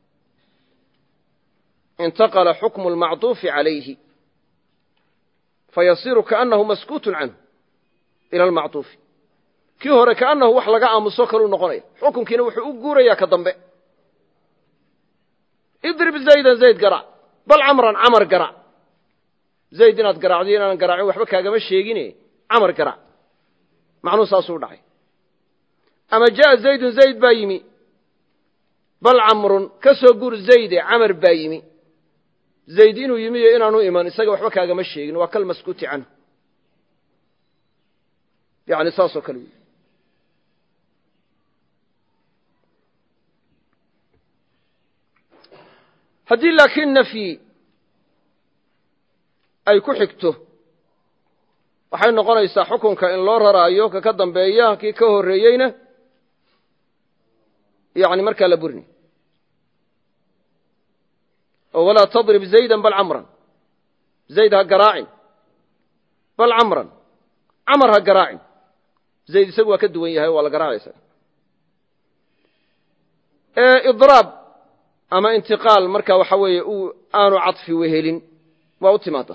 Speaker 1: intaqala xukmu اlmacطuufi calayhi fayasiru kaanahu maskuutu canhu ila almacطuufi kii hore kaanahu wax laga aamuso kaluu noqonaya xukunkiina wuxuu u guurayaa ka dambe idrib zaydan zayd garaac bal camran camar garaac zayd inaad garaacdo inaanan garaacin waxba kaagama sheegine camar garaac macnuu saasuu dhacay ama jaaءa zaydun zayd baa yimi bal camrun ka soo guur zayde camar baa yimi zayd inuu yimi iyo inaanu iman isaga waxba kaagama sheegin waa kalmaskuuti canhu yani saasoo kale wey haddii laakiin nafyi ay ku xigto waxay noqonaysaa xukunka in loo raraayo ka dambeeya kii ka horreeyeyna yani markaa la burni oo walaa tadrib zaydan bal camran zayd ha garaacin bal camran camar ha garaacin zayd isagu waa ka duwan yahay waa la garaacaysa idraab ama intiqaal marka waxa weeye aanu cadfi wehelin waa u timaada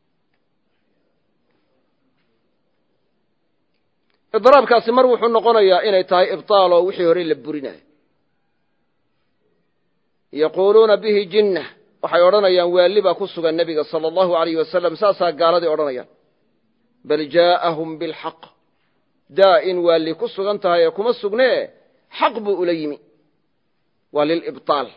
Speaker 1: idraabkaasi mar wuxuu noqonayaa inay tahay ibطaal oo wixii hore la burinayo yaquuluuna bihi jinna waxay odhanayaan waali baa ku sugan nebiga salى اllahu alayh wasalam saasaa gaaladii odhanayaan bal jaaءahum biاlxaq daa in waali ku sugan tahay ee kuma sugnee xaq buu ula yimi waa lilibطaal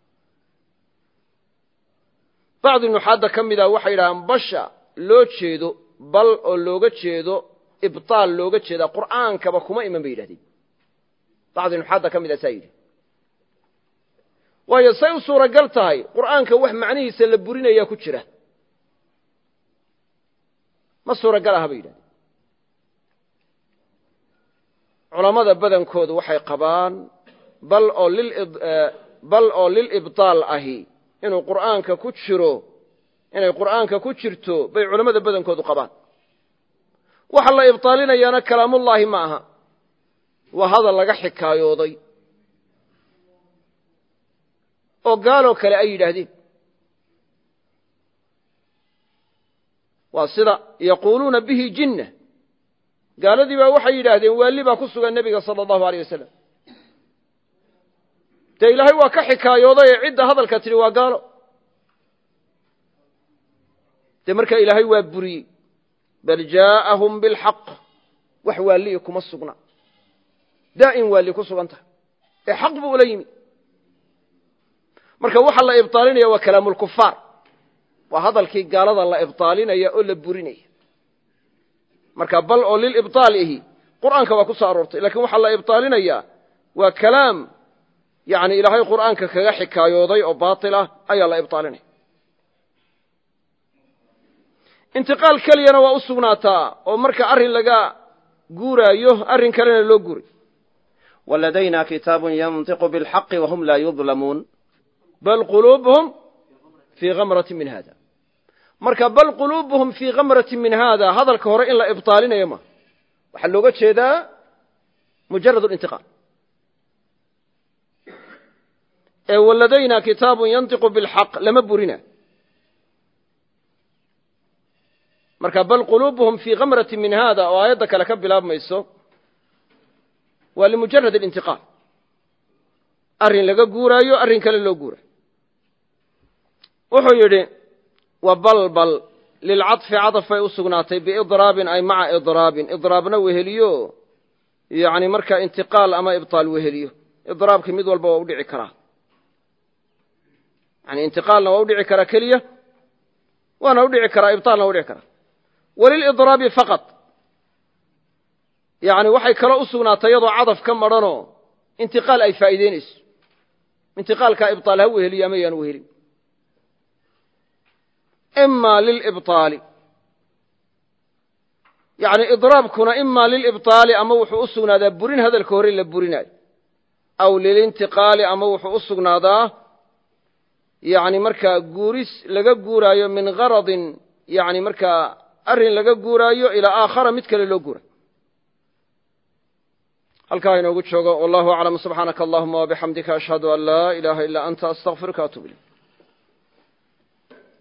Speaker 1: bacdi nuxaadda ka mida waxay yidhahaan basha loo jeedo bal oo looga jeedo ibطaal looga jeedaa qur'aankaba kuma iman bay yidhahdeen bacdi nuxaadda ka mida saa yidhi waayo say u suuragal tahay qur'aanka wax macnihiisa la burinayaa ku jira ma suuragal aha bay yidhahdeen culamada badankoodu waxay qabaan bal oo lilibtaal ahi inuu qur'aanka ku jiro inay qur'aanka ku jirto bay culamada badankoodu qabaan. waxa la ibtaalinayaana kalaamullaahi ma aha, waa hadal laga xikaayooday oo gaaloo kale ay yidhaahdeen. waa sida yaquuluuna bihi jinna, gaaladii baa waxay yidhaahdeen waalli baa ku sugan nebiga sala allahu aleyh wasalam. dee ilaahay waa ka xikaayooday ee cidda hadalka tidhi waa gaalo. dee markaa ilaahay waa buriyey, bal jaa'ahum bilxaq, wax waalli'i kuma sugna, daa'im waalli ku sugan tahay ee xaq buu ula yimi. marka waxa la ibtaalinaya waa kalaamulkufaar, waa hadalkii gaalada la ibtaalinaya oo la burinaya. marka bal oo lilibtaal ihi qur'aanka waa ku soo aroortay, lakiin waxaa la ibtaalinayaa waa kalaam yani ilaahay qur'aanka kaga xikaayooday oo baatil ah ayaa la ibtaalinaya. intiqaal keliyana waa u sugnaataa oo marka arrin laga guuraayo arrin kalena loo guuray. waladayna kitaabun yantiqu bilxaqi wahum laa yudlamuun bal quluubuhum fii kamratin min hada. marka bal quluubuhum fii kamratin min hada hadalka hore in la ibtaalinayo ma waxaa looga jeedaa mujarad intiqaal. ee waladayna kitaabun yantiqu bilxaq lama burina. marka bal quluubuhum fii kamratin min hada oo aayadda kale ka bilaabmayso waa limujarad alintiqaal, arrin laga guuraayo arrin kale loo guurayo. wuxuu yidhi wa balbal lilcaطfi caطf bay u sugnaatay biidraabin ay maca idraabin, idraabna weheliyo yani markaa intiqaal ama ibطaal weheliyo. idraabki mid walba waa u dhici karaa, yani intiqaalna waa u dhici karaa keliya, waana u dhici karaa ibطaalna waa u dhici karaa. walilidraabi faqad, yani waxay kaloo u sugnaatay iyadoo cadaf ka madhanoo intiqaal ay faa'iideynayso. intiqaalkaa ibطaal ha weheliyo ama yaan wehelin. ima lilibطaali, yani idraabkuna ima lilibطaali ama wuxuu u sugnaadaa burin hadalka hore la burinaayo, aw lilintiqaali ama wuxuu u sugnaadaa yani markaa guuris laga guuraayo min garadin, yani markaa arrin laga guuraayo ilaa aakhara mid kale loo guura. halkaa inoogu joogo wallahu aclam. subxaanaka allahuma wabixamdika ashhadu an laa ilaaha ilaa anta astaqfiruka atuub ilayk.